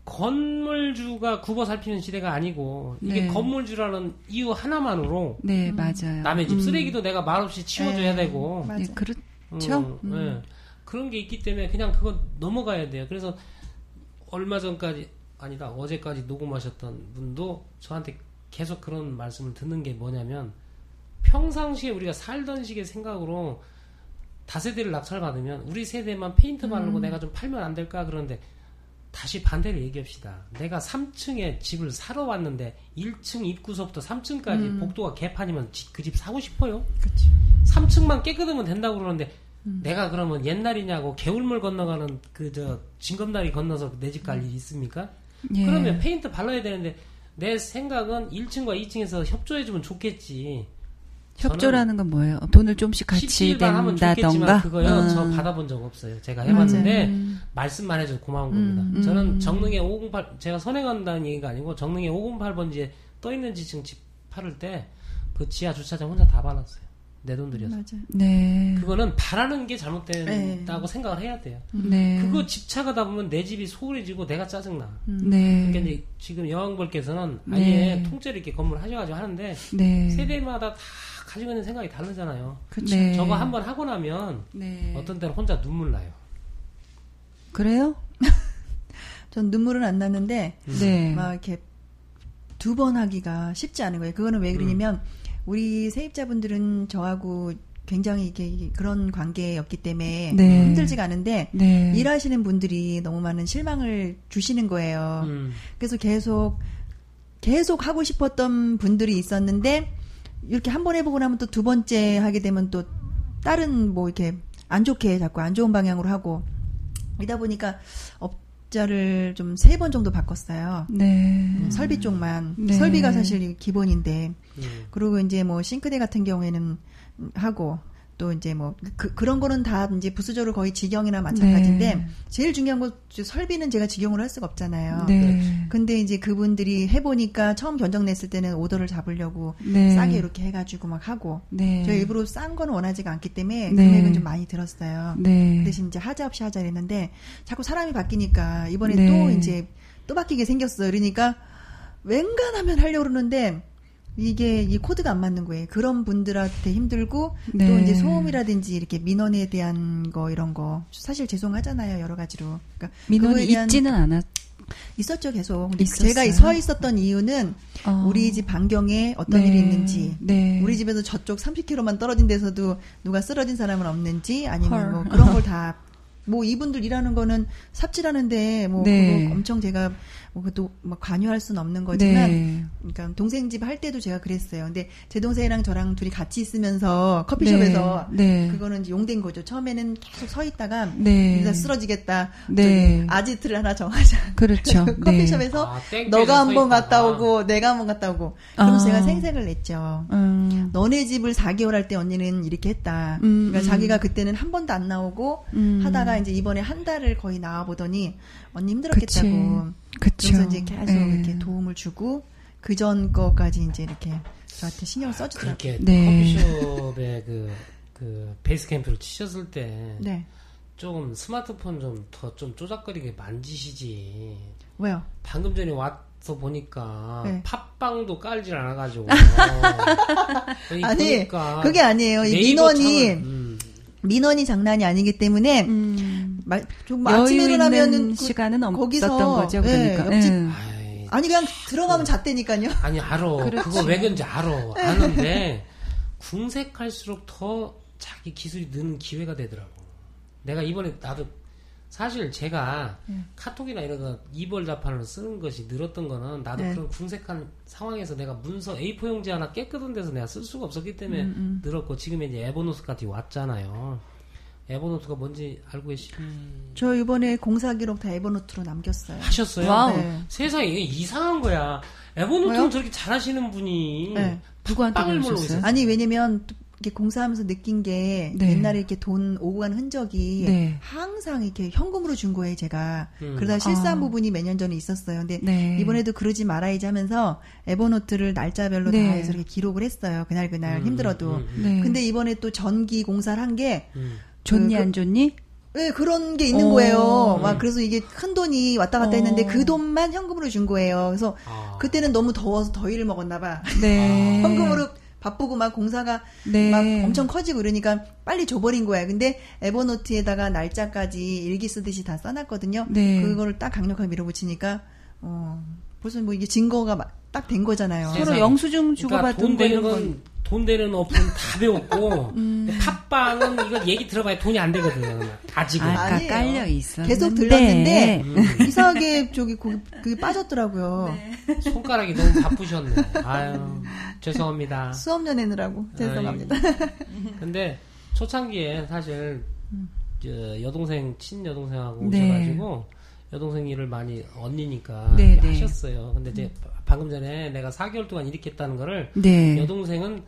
건물주가 굽어 살피는 시대가 아니고 이게 네. 건물주라는 이유 하나만으로 네, 맞아요. 남의 집 쓰레기도 내가 말없이 치워줘야 네. 되고 맞아요. 네, 그렇죠. 네. 그런 게 있기 때문에 그냥 그건 넘어가야 돼요. 그래서 얼마 전까지 아니다 어제까지 녹음하셨던 분도 저한테 계속 그런 말씀을 듣는 게 뭐냐면 평상시에 우리가 살던 식의 생각으로 다세대를 낙찰받으면 우리 세대만 페인트 바르고 내가 좀 팔면 안 될까 그러는데 다시 반대로 얘기합시다. 내가 3층에 집을 사러 왔는데 1층 입구서부터 3층까지 복도가 개판이면 그 집 사고 싶어요? 그치. 3층만 깨끗하면 된다고 그러는데 내가 그러면 옛날이냐고 개울물 건너가는 징검다리 건너서 내 집 갈 일이 있습니까? 예. 그러면 페인트 발라야 되는데 내 생각은 1층과 2층에서 협조해주면 좋겠지. 협조라는 건 뭐예요? 돈을 좀씩 같이 17반 하면 좋겠지만 낸다던가? 그거요. 저 받아본 적 없어요. 제가 해봤는데 말씀만 해줘서 고마운 겁니다. 저는 정릉에 508 제가 선행한다는 얘기가 아니고 정릉에 508번지에 떠있는 지층 집 팔을 때 그 지하 주차장 혼자 다 발랐어요. 내 돈 들여서. 맞아요. 네. 그거는 바라는 게 잘못된다고 생각을 해야 돼요. 네. 그거 집차가다 보면 내 집이 소홀해지고 내가 짜증나. 네. 그러니까 이제 지금 여왕벌께서는 네. 아예 통째로 이렇게 건물 하셔가지고 하는데 네. 세대마다 다 가지고 있는 생각이 다르잖아요. 그쵸. 네. 저거 한번 하고 나면 네. 어떤 때는 혼자 눈물 나요. 그래요? 전 눈물은 안 났는데 네. 막 이렇게 두 번 하기가 쉽지 않은 거예요. 그거는 왜 그러냐면 우리 세입자분들은 저하고 굉장히 이렇게 그런 관계였기 때문에 네. 힘들지가 않은데 네. 일하시는 분들이 너무 많은 실망을 주시는 거예요. 그래서 계속 하고 싶었던 분들이 있었는데 이렇게 한 번 해보고 나면 또 두 번째 하게 되면 또 다른 뭐 이렇게 안 좋게 자꾸 안 좋은 방향으로 하고 이러다 보니까 업자를 좀 3번 정도 바꿨어요. 네. 설비 쪽만. 네. 설비가 사실 기본인데. 그리고 이제 뭐 싱크대 같은 경우에는 하고 또 이제 뭐 그런 거는 다 이제 부수적으로 거의 직영이나 마찬가지인데 네. 제일 중요한 건 설비는 제가 직영으로 할 수가 없잖아요. 네. 근데 이제 그분들이 해보니까 처음 변정 냈을 때는 오더를 잡으려고 네. 싸게 이렇게 해가지고 막 하고 네. 저희 일부러 싼 거는 원하지가 않기 때문에 네. 금액은 좀 많이 들었어요. 네. 그 대신 이제 하자 없이 하자 이랬는데 자꾸 사람이 바뀌니까 이번에 네. 또 이제 또 바뀌게 생겼어요. 그러니까 웬간하면 하려고 그러는데 이게 이 코드가 안 맞는 거예요. 그런 분들한테 힘들고 네. 또 이제 소음이라든지 이렇게 민원에 대한 거 이런 거 사실 죄송하잖아요. 여러 가지로. 그러니까 민원이 그거에 대한 있지는 있었죠, 계속. 근데 있었어요? 제가 서 있었던 이유는 우리 집 반경에 어떤 일이 있는지, 우리 집에서 저쪽 30km만 떨어진 데서도 누가 쓰러진 사람은 없는지, 아니면 뭐 그런 걸 다, 뭐 이분들 일하는 거는 삽질하는데 뭐 그거 엄청 제가 뭐 그것도 막 관여할 수는 없는 거지만, 그러니까 동생 집 할 때도 제가 그랬어요. 근데 제 동생이랑 저랑 둘이 같이 있으면서 커피숍에서 그거는 이제 용된 거죠. 처음에는 계속 서 있다가 일단 쓰러지겠다. 아지트를 하나 정하자. 그렇죠. 커피숍에서 너가 한번 갔다 오고 내가 한번 갔다 오고. 그러면서 제가 생색을 냈죠. 너네 집을 4개월 할 때 언니는 이렇게 했다. 그러니까 자기가 그때는 한 번도 안 나오고 하다가 이제 이번에 한 달을 거의 나와 보더니 언니 힘들었겠다고. 그래서 이제 계속 이렇게 도움을 주고 그 전 거까지 이제 이렇게 저한테 신경을 써주더라고요. 그렇게 커피숍에 그 베이스 캠프를 치셨을 때 조금 스마트폰 좀 더 좀 쪼작거리게 만지시지. 왜요? 방금 전에 와서 보니까 팟빵도 깔질 않아가지고. 아니 그게 아니에요. 이 민원이 장난이 아니기 때문에 좀 아침에 일어나면은 시간은 거기서 없었던 거죠. 그러니까. 옆집 아니 그냥 들어가면 잤다니까요. 아니 알아. 그거 왜 그런지 알아. 아는데 궁색할수록 더 자기 기술이 느는 기회가 되더라고. 내가 이번에 나도 사실 제가 카톡이나 이런 거 이벌 자판으로 쓰는 것이 늘었던 거는 나도 그런 궁색한 상황에서 내가 문서 A4 용지 하나 깨끗한 데서 내가 쓸 수가 없었기 때문에 늘었고 지금 이제 에버노트까지 왔잖아요. 에버노트가 뭔지 알고 계시죠? 저 이번에 공사 기록 다 에버노트로 남겼어요. 하셨어요? 와우. 세상에 이게 이상한 거야. 에버노트는 저렇게 잘하시는 분이 누구한테 배우셨어요? 아니 왜냐면 이렇게 공사하면서 느낀 게 옛날에 이렇게 돈 오고 간 흔적이 항상 이렇게 현금으로 준 거예요, 제가. 그러다 실수한 부분이 몇 년 전에 있었어요. 근데 이번에도 그러지 말아야지 하면서 에버노트를 날짜별로 다 해서 이렇게 기록을 했어요. 그날 힘들어도. 근데 이번에 또 전기 공사를 한 게 좋니 안 좋니? 네, 그런 게 있는 거예요. 막 그래서 이게 큰 돈이 왔다 갔다 했는데 그 돈만 현금으로 준 거예요. 그래서 그때는 너무 더워서 더위를 먹었나 봐. 현금으로 바쁘고 막 공사가 막 엄청 커지고 그러니까 빨리 줘버린 거야. 근데 에버노트에다가 날짜까지 일기 쓰듯이 다 써놨거든요. 그거를 딱 강력하게 밀어붙이니까 벌써 뭐 이게 증거가 딱 된 거잖아요. 서로 영수증 주고받은 돈 되는 건 돈 되는 어플은 다 배웠고 팟빵은 이거 얘기 들어봐야 돈이 안 되거든. 아직은. 아까 깔려 있어. 계속 들렸는데 이상하게 저기 그게 빠졌더라고요. 손가락이 너무 바쁘셨네. 아유 죄송합니다. 수업료 내느라고 죄송합니다. 근데 초창기에 사실 여동생 친여동생하고 오셔가지고 여동생 일을 많이 언니니까 하셨어요. 근데 이제 방금 전에 내가 4개월 동안 이렇게 했다는 거를 여동생은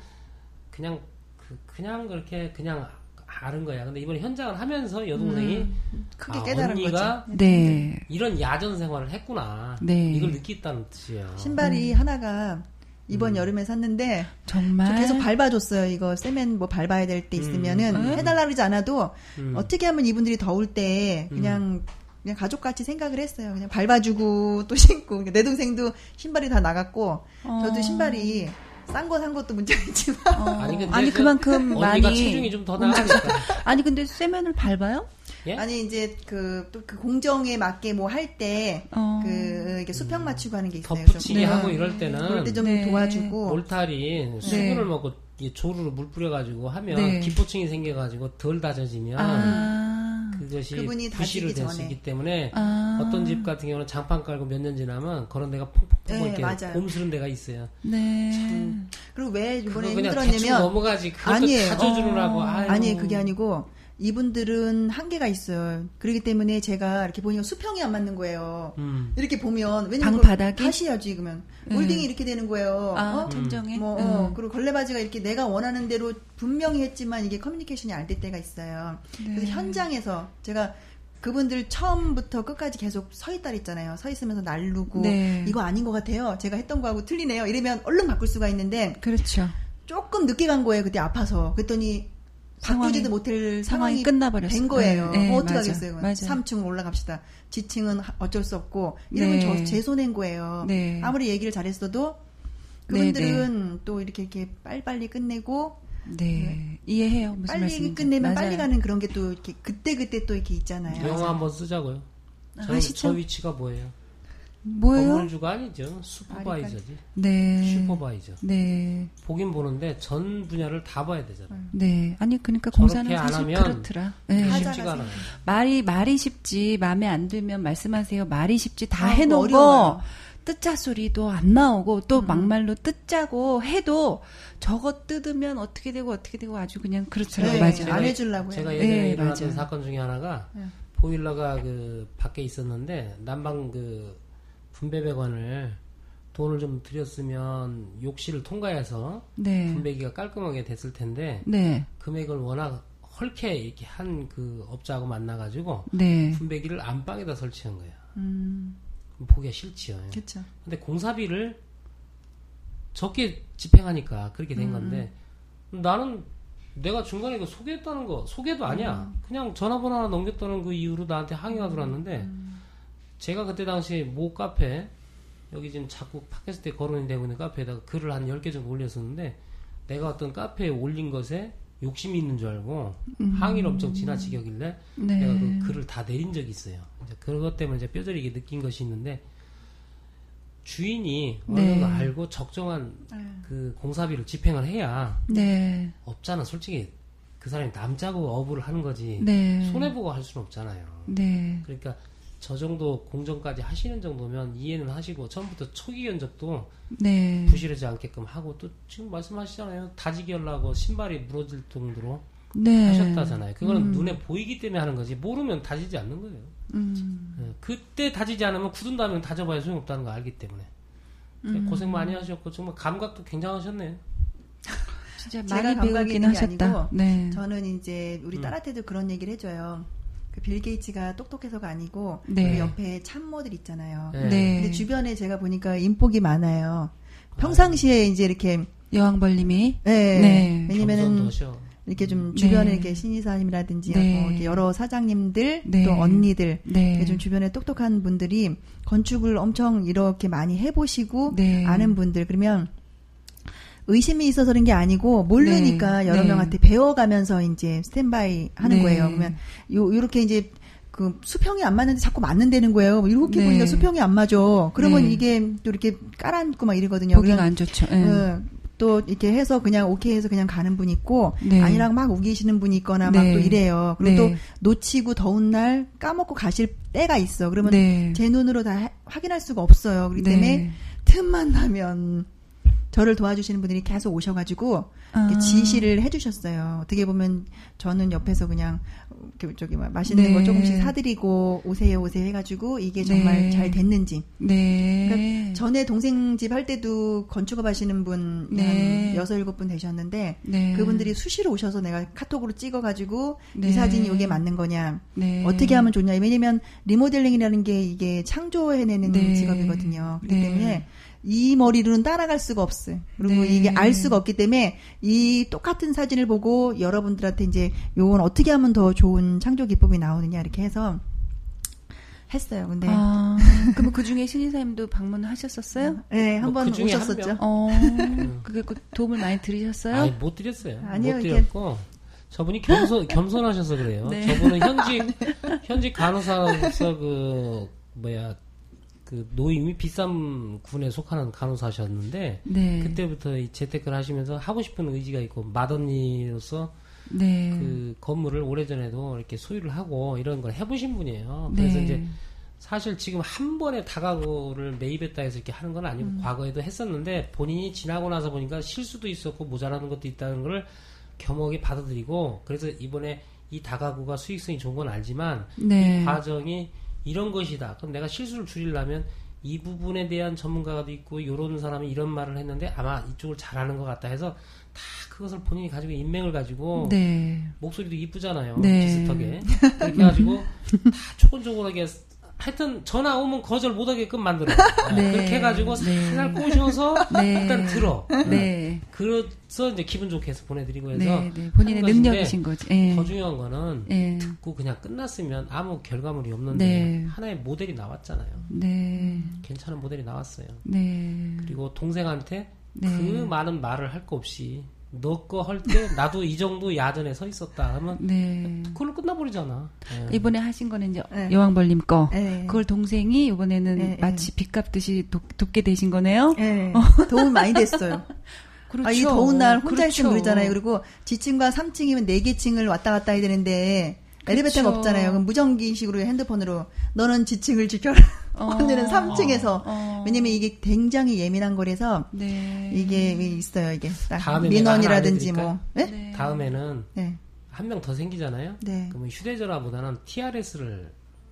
그냥 그렇게 그냥 아는 거야. 근데 이번에 현장을 하면서 여동생이 크게 깨달은 언니가 거죠. 이런 야전 생활을 했구나. 이걸 느꼈다는 뜻이에요. 신발이 하나가 이번 여름에 샀는데 정말 계속 밟아줬어요. 이거 세면 뭐 밟아야 될 때 있으면은 해달라 그러지 않아도 어떻게 하면 이분들이 더울 때 그냥 가족같이 생각을 했어요. 그냥 밟아주고 또 신고. 내 동생도 신발이 다 나갔고 저도 신발이 싼 거 산 것도 문제가 있지만 아니 그만큼 언니가 많이 체중이 좀 더 나가니까. 아니 근데 세면을 밟아요? 예? 아니 이제 또 그 공정에 맞게 뭐 할 때 이게 수평 맞추고 하는 게 있어요. 덧붙이기 하고 이럴 때는 그럴 때 좀 도와주고 몰탈이 수분을 먹고 조루로 물 뿌려가지고 하면 기포층이 생겨가지고 덜 다져지면 그것이 부실을 될 수 있기 때문에 어떤 집 같은 경우는 장판 깔고 몇 년 지나면 그런 데가 퐁퐁퐁 이렇게 곰스른 데가 있어요. 그리고 왜 이번에 그냥 힘들었냐면 대충 넘어가지 그것도 다져주느라고. 아니 그게 아니고 이분들은 한계가 있어요. 그렇기 때문에 제가 이렇게 보니까 수평이 안 맞는 거예요. 이렇게 보면 왜냐면 방바닥이 다시 해야지 그러면 몰딩이 이렇게 되는 거예요. 천정에 그리고 걸레바지가 이렇게 내가 원하는 대로 분명히 했지만 이게 커뮤니케이션이 안 될 때가 있어요. 그래서 현장에서 제가 그분들 처음부터 끝까지 계속 서 있다 했잖아요. 서 있으면서 날르고 이거 아닌 것 같아요. 제가 했던 거하고 틀리네요. 이러면 얼른 바꿀 수가 있는데 그렇죠. 조금 늦게 간 거예요. 그때 아파서. 그랬더니 바꾸지도 못할 상황이 끝나버렸어요. 된 거예요. 어떻게 맞아, 하겠어요? 맞아. 3층 올라갑시다. 지층은 어쩔 수 없고 이러면 제 손해인 거예요. 아무리 얘기를 잘했어도 그분들은 또 이렇게 빨리빨리 끝내고 이해해요. 무슨 빨리 말씀인지. 끝내면 맞아요. 빨리 가는 그런 게 또 이렇게 그때 또 이렇게 있잖아요. 영어 한번 쓰자고요. 저 위치가 뭐예요? 뭐예요? 건물주가 아니죠. 슈퍼바이저지. 네. 슈퍼바이저. 네. 보긴 보는데 전 분야를 다 봐야 되잖아요. 네. 아니 그러니까 공사는 저렇게 안 사실 하면 그렇더라. 네. 쉽지가 않아요. 말이 쉽지. 마음에 안 들면 말씀하세요. 말이 쉽지. 다 그거 해놓고 어려워요. 뜻자 소리도 안 나오고 또 막말로 뜻자고 해도 저거 뜯으면 어떻게 되고 아주 그냥 그렇더라고요. 네, 맞아요. 안 해주려고요. 제가 예전에 네, 일어났던 맞아요. 사건 중에 하나가 네. 보일러가 그 밖에 있었는데 난방 그 분배배관을 돈을 좀 들였으면 욕실을 통과해서 네. 분배기가 깔끔하게 됐을 텐데 네. 금액을 워낙 헐게 이렇게 한 그 업자하고 만나가지고 네. 분배기를 안방에다 설치한 거야. 음, 보기가 싫지요. 그렇죠. 근데 공사비를 적게 집행하니까 그렇게 된 건데 나는 내가 중간에 그 소개했다는 거 소개도 아니야. 그냥 전화번호 하나 넘겼다는 그 이유로 나한테 항의가 들어왔는데 제가 그때 당시 모 카페 여기 지금 자꾸 팟캐스트에 거론이 되고 있는 카페에다가 글을 한 10개 정도 올렸었는데 내가 어떤 카페에 올린 것에 욕심이 있는 줄 알고 항의를 엄청 지나치게 하길래 네. 내가 그 글을 다 내린 적이 있어요. 이제 그것 때문에 이제 뼈저리게 느낀 것이 있는데 주인이 어느 네. 거 알고 적정한 그 공사비를 집행을 해야 네. 업자는 솔직히 그 사람이 남자고 어부를 하는 거지 네. 손해보고 할 수는 없잖아요. 네. 그러니까 저 정도 공정까지 하시는 정도면 이해는 하시고 처음부터 초기 견적도 네. 부실하지 않게끔 하고 또 지금 말씀하시잖아요. 다지기 하려고 신발이 무너질 정도로 네. 하셨다잖아요. 그거는 눈에 보이기 때문에 하는 거지 모르면 다지지 않는 거예요. 예, 그때 다지지 않으면 굳은 다음에 다져봐야 소용없다는 거 알기 때문에 고생 많이 하셨고 정말 감각도 굉장하셨네요. 진짜 제가 많이 감각이 배우긴 있는 게 하셨다. 아니고 네. 저는 이제 우리 딸한테도 그런 얘기를 해줘요. 그 빌 게이츠가 똑똑해서가 아니고 네. 그 옆에 참모들 있잖아요. 네. 네. 근데 주변에 제가 보니까 인복이 많아요. 평상시에 이제 이렇게 여왕벌님이 네. 네. 왜냐면은 겸손도셔. 이렇게 좀 주변에 네. 이렇게 신이사님이라든지 네. 뭐 이렇게 여러 사장님들 네. 또 언니들 네. 이렇게 좀 주변에 똑똑한 분들이 건축을 엄청 이렇게 많이 해보시고 네. 아는 분들 그러면 의심이 있어서 그런 게 아니고 모르니까 네. 여러 네. 명한테 배워가면서 이제 스탠바이 하는 네. 거예요. 그러면 요렇게 이제 그 수평이 안 맞는데 자꾸 맞는다는 거예요. 이렇게 네. 보니까 수평이 안 맞아. 그러면 네. 이게 또 이렇게 깔아앉고 막 이러거든요. 보기가 그냥 안 좋죠. 네. 또 이렇게 해서 그냥 오케이 해서 그냥 가는 분 있고 네. 아니라고 막 우기시는 분이 있거나 네. 막 또 이래요. 그리고 네. 또 놓치고 더운 날 까먹고 가실 때가 있어. 그러면 네. 제 눈으로 다 확인할 수가 없어요. 그렇기 때문에 네. 틈만 나면 저를 도와주시는 분들이 계속 오셔가지고 이렇게 지시를 해주셨어요. 어떻게 보면 저는 옆에서 그냥 이렇게 저기 막 맛있는 네. 거 조금씩 사드리고 오세요 해가지고 이게 정말 네. 잘 됐는지. 네. 그러니까 전에 동생 집 할 때도 건축업 하시는 분 네. 한 6-7분 되셨는데 네. 그분들이 수시로 오셔서 내가 카톡으로 찍어가지고 네. 이 사진이 이게 맞는 거냐 네. 어떻게 하면 좋냐. 왜냐면 리모델링이라는 게 이게 창조해내는 네. 직업이거든요. 그렇기 네. 때문에 이 머리로는 따라갈 수가 없어요. 그리고 네. 이게 알 수가 없기 때문에 이 똑같은 사진을 보고 여러분들한테 이제 요건 어떻게 하면 더 좋은 창조 기법이 나오느냐 이렇게 해서 했어요. 근데 그럼 그 중에 신이사님도 방문하셨었어요? 네, 한번 그중에 한 오셨었죠. 명? 그게 그 도움을 많이 들으셨어요? 아니 못 드렸어요. 아니요, 못 이게- 드렸고 저분이 겸손하셔서 그래요. 네. 저분은 현직 간호사로서 그 노임이 비싼 군에 속하는 간호사셨는데 네. 그때부터 이 재테크를 하시면서 하고 싶은 의지가 있고 맏언니로서 네. 그 건물을 오래전에도 이렇게 소유를 하고 이런 걸 해보신 분이에요. 그래서 네. 이제 사실 지금 한 번에 다가구를 매입했다 해서 이렇게 하는 건 아니고 과거에도 했었는데 본인이 지나고 나서 보니까 실수도 있었고 모자라는 것도 있다는 걸 겸허하게 받아들이고 그래서 이번에 이 다가구가 수익성이 좋은 건 알지만 네. 이 과정이 이런 것이다. 그럼 내가 실수를 줄이려면 이 부분에 대한 전문가도 있고 이런 사람이 이런 말을 했는데 아마 이쪽을 잘하는 것 같다 해서 다 그것을 본인이 가지고 인맥을 가지고 네. 목소리도 이쁘잖아요. 네. 비슷하게 그렇게 해가지고 다 조곤조곤하게 하여튼 전화 오면 거절 못하게끔 만들어. 네. 그렇게 해가지고 네. 살살 꼬셔서 네. 일단 들어. 네. 그래서 이제 기분 좋게 해서 보내드리고 해서 네. 네. 본인의 하는 것인데 능력이신 거죠. 예. 더 중요한 거는 예. 듣고 그냥 끝났으면 아무 결과물이 없는데 네. 하나의 모델이 나왔잖아요. 네. 괜찮은 모델이 나왔어요. 네. 그리고 동생한테 네. 그 많은 말을 할 거 없이 너 거 할 때 나도 이 정도 야전에 서 있었다 하면 네. 그걸로 끝나버리잖아. 네. 이번에 하신 거는 이제 네. 여왕벌님 거. 네. 그걸 동생이 이번에는 네. 마치 빚 갚듯이 돕게 되신 거네요. 네. 도움 많이 됐어요. 그렇죠. 이 더운 날 혼자 그렇죠. 있으면 그러잖아요. 그리고 지층과 3층이면 4개층을 왔다 갔다 해야 되는데 엘리베이터가 그렇죠. 없잖아요. 그럼 무전기식으로 핸드폰으로 너는 지층을 지켜라. 오늘은 3층에서. 왜냐면 이게 굉장히 예민한 거라서 네. 이게 있어요. 이게 딱 다음에 민원이라든지 내가 하나 뭐. 네? 네. 다음에는 네. 한 명 더 생기잖아요. 네. 그러면 휴대전화보다는 TRS를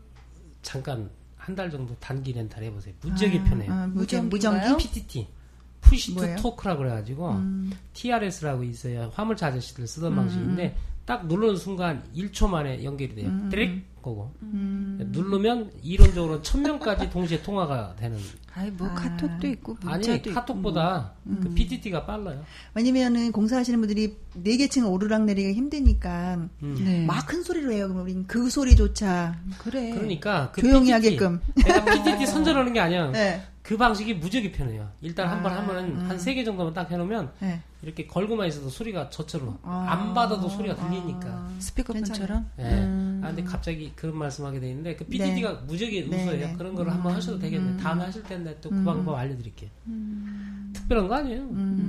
잠깐 한 달 정도 단기 렌탈 해보세요. 무지하게 편해요. 무전기? PTT. 푸시 투 뭐예요? 토크라고 그래가지고 TRS라고 있어요. 화물차 아저씨들 쓰던 방식인데 딱 누르는 순간 1초 만에 연결이 돼요. 드릭 거고 누르면 이론적으로 1000명까지 동시에 통화가 되는. 아이 뭐 카톡도 있고 문자도 아니 있고. 카톡보다 그 PTT가 빨라요. 왜냐면은 공사하시는 분들이 4개층 오르락내리기가 힘드니까 네. 막 큰 소리로 해요. 그러면 우린 그 소리조차 그래. 그러니까 그 조용히 PTT, 하게끔. 내가 PTT 선전하는 게 아니야. 네. 그 방식이 무지하게 편해요. 일단 한 번 하면은 한 3개 정도만 딱 해놓으면 네. 이렇게 걸고만 있어도 소리가 저처럼 안 받아도 소리가 들리니까. 스피커폰처럼. 예. 근데 갑자기 그런 말씀하게 돼 있는데 그 PTT가 무지하게 네, 우수해요. 네. 그런 거를 한번 하셔도 되겠네. 다음에 하실 텐데 또 그 방법 알려드릴게요. 특별한 거 아니에요.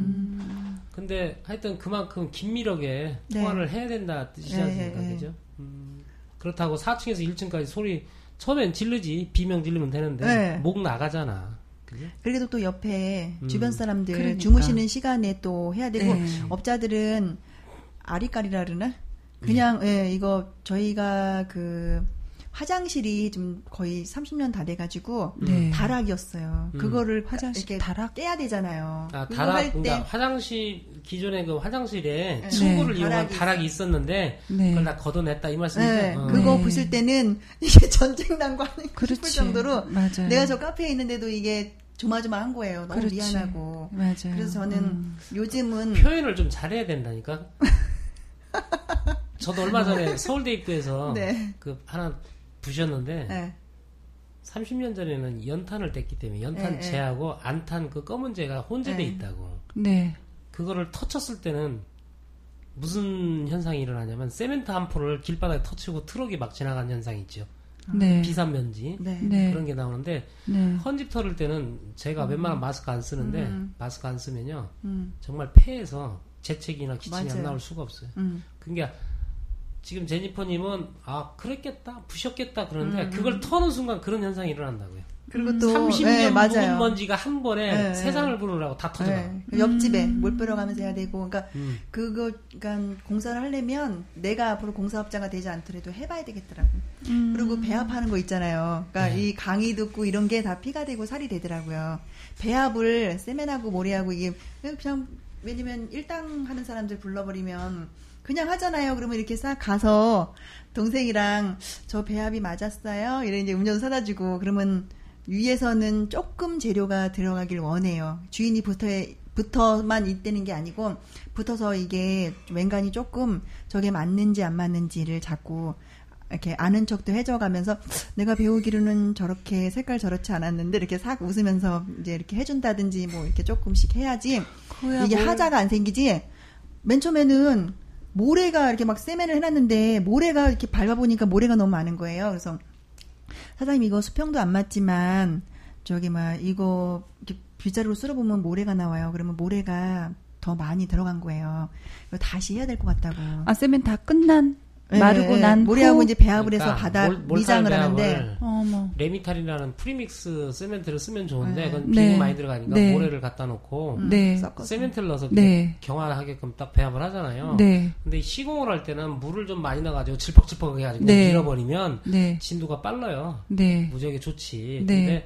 근데 하여튼 그만큼 긴밀하게 네. 통화를 해야 된다 뜻이지 않습니까? 네, 네, 그죠? 그렇다고 4층에서 1층까지 소리 처음엔 질르지 비명 질르면 되는데 네. 목 나가잖아. 그죠? 그래도 또 옆에 주변 사람들 그러니까. 주무시는 시간에 또 해야 되고 네. 업자들은 아리까리라 그러나 그냥 이거 저희가 그 화장실이 좀 거의 30년 다 돼가지고 네. 다락이었어요. 그거를 화장실 이렇게 다락? 깨야 되잖아요. 아, 그거 다락, 할 때 그러니까 화장실, 기존에 그 화장실에 네. 친구를 네. 이용한 다락이 다락이 있었는데, 네. 그걸 다 걷어냈다, 이 말씀이죠? 네, 어. 그거 네. 부실 때는 이게 전쟁 난 거 아닌가 싶을 그렇지. 정도로 맞아요. 내가 저 카페에 있는데도 이게 조마조마한 거예요. 너무 그렇지. 미안하고. 맞아요. 그래서 저는 요즘은 표현을 좀 잘해야 된다니까? 저도 얼마 전에 서울대 입구에서 네. 그 하나 부셨는데, 네. 30년 전에는 연탄을 뗐기 때문에 연탄 네, 재하고 안탄 그 검은 재가 혼재돼 네. 있다고. 네. 그거를 터쳤을 때는 무슨 현상이 일어나냐면 세멘트 한 포를 길바닥에 터치고 트럭이 막 지나간 현상이 있죠. 네. 비산면지 네. 네. 그런 게 나오는데 네. 헌집 털을 때는 제가 웬만하면 마스크 안 쓰는데 마스크 안 쓰면요 정말 폐에서 재채기나 기침이 맞아요. 안 나올 수가 없어요. 그러니까 지금 제니퍼님은 아 그랬겠다 부셨겠다 그러는데 그걸 터는 순간 그런 현상이 일어난다고요. 그리고 또 30년 네, 묵은 맞아요. 먼지가 한 번에 네, 세상을 부르라고 다 터져나. 네. 옆집에 물 뿌려가면서 해야 되고, 그러니까 그러니까 공사를 하려면 내가 앞으로 공사업자가 되지 않더라도 해봐야 되겠더라고. 그리고 배합하는 거 있잖아요. 그러니까 이 강의 듣고 이런 게 다 피가 되고 살이 되더라고요. 배합을 세면하고 모래하고 이게 그냥 왜냐면 일당 하는 사람들 불러버리면 그냥 하잖아요. 그러면 이렇게 싹 가서 동생이랑 저 배합이 맞았어요. 이래 이제 음료수 사다 주고 그러면. 위에서는 조금 재료가 들어가길 원해요. 주인이 붙어만 있다는 게 아니고 붙어서 이게 웬간히 조금 저게 맞는지 안 맞는지를 자꾸 이렇게 아는 척도 해줘가면서 내가 배우기로는 저렇게 색깔 저렇지 않았는데 이렇게 싹 웃으면서 이제 이렇게 해준다든지 뭐 이렇게 조금씩 해야지 이게 하자가 안 생기지. 맨 처음에는 모래가 이렇게 막 세면을 해놨는데 모래가 이렇게 밟아보니까 모래가 너무 많은 거예요. 그래서 사장님 이거 수평도 안 맞지만 저기 막 이거 빗자루로 쓸어보면 모래가 나와요. 그러면 모래가 더 많이 들어간 거예요. 이거 다시 해야 될 것 같다고. 아, 세면 다 끝난? 마르고 난 모래하고 후? 이제 배합을 그러니까 해서 바닥 미장을 하는데 어머. 레미탈이라는 프리믹스 세멘트를 쓰면 좋은데 네. 그건 네. 비용 많이 들어가니까 네. 모래를 갖다 놓고 네. 섞어서. 세멘트를 넣어서 네. 경화하게끔 딱 배합을 하잖아요. 네. 근데 시공을 할 때는 물을 좀 많이 넣어가지고 질퍽질퍽하게 해가지고 네. 밀어버리면 네. 진도가 빨라요. 네. 무지하게 좋지. 네. 근데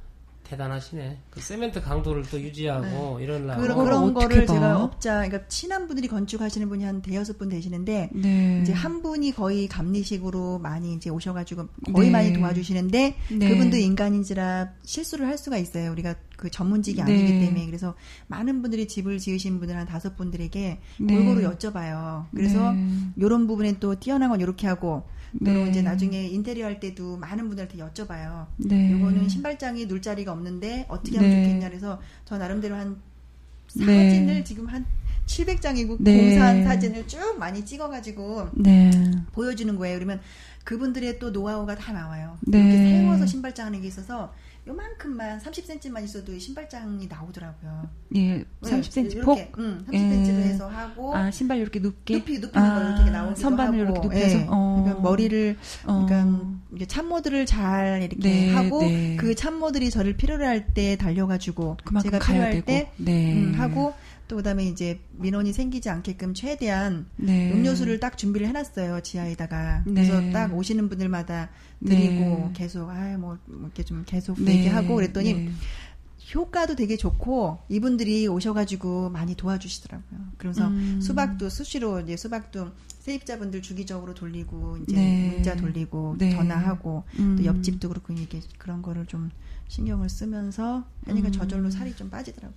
대단하시네. 그 세멘트 강도를 또 유지하고 이러려고. 그런 어떻게 거를 봐? 제가 업자, 그러니까 친한 분들이 건축하시는 분이 한 5-6분 되시는데 네. 이제 한 분이 거의 감리식으로 많이 이제 오셔가지고 거의 네. 많이 도와주시는데 네. 그분도 인간인지라 실수를 할 수가 있어요. 우리가 그 전문직이 네. 아니기 때문에 그래서 많은 분들이 집을 지으신 분들 한 5분들에게 네. 골고루 여쭤봐요. 그래서 네. 이런 부분에 또 뛰어난 건 이렇게 하고 그리고 네. 이제 나중에 인테리어 할 때도 많은 분들한테 여쭤봐요. 네. 요거는 신발장이 놀 자리가 없는데 어떻게 하면 네. 좋겠냐 그래서 저 나름대로 한 네. 사진을 지금 한 700장이고 네. 공사한 사진을 쭉 많이 찍어가지고 네. 보여주는 거예요. 그러면 그분들의 또 노하우가 다 나와요. 네. 이렇게 세워서 신발장 하는 게 있어서 요만큼만 30cm만 있어도 신발장이 나오더라고요. 예, 30cm 이렇게, 폭. 30cm로 예. 해서 하고 신발 이렇게 높게 높이는 걸 이렇게 나오기도 선반을 하고 이렇게 높여서. 예. 그러니까 머리를 그러니까 이게 참모들을 잘 이렇게 네, 하고 네. 그 참모들이 저를 필요로 할 때 달려가지고 그만큼 제가 가야 필요할 되고. 때 네. 하고 또 그다음에 이제 민원이 생기지 않게끔 최대한 네. 음료수를 딱 준비를 해놨어요 지하에다가. 네. 그래서 딱 오시는 분들마다 드리고 네. 계속 뭐 이렇게 좀 계속 네. 얘기하고 그랬더니 네. 효과도 되게 좋고 이분들이 오셔가지고 많이 도와주시더라고요. 그래서 수박도 수시로 이제 수박도 세입자분들 주기적으로 돌리고 이제 네. 문자 돌리고 네. 전화하고 또 옆집도 그렇고 이게 그런 거를 좀 신경을 쓰면서 하니까 저절로 살이 좀 빠지더라고요.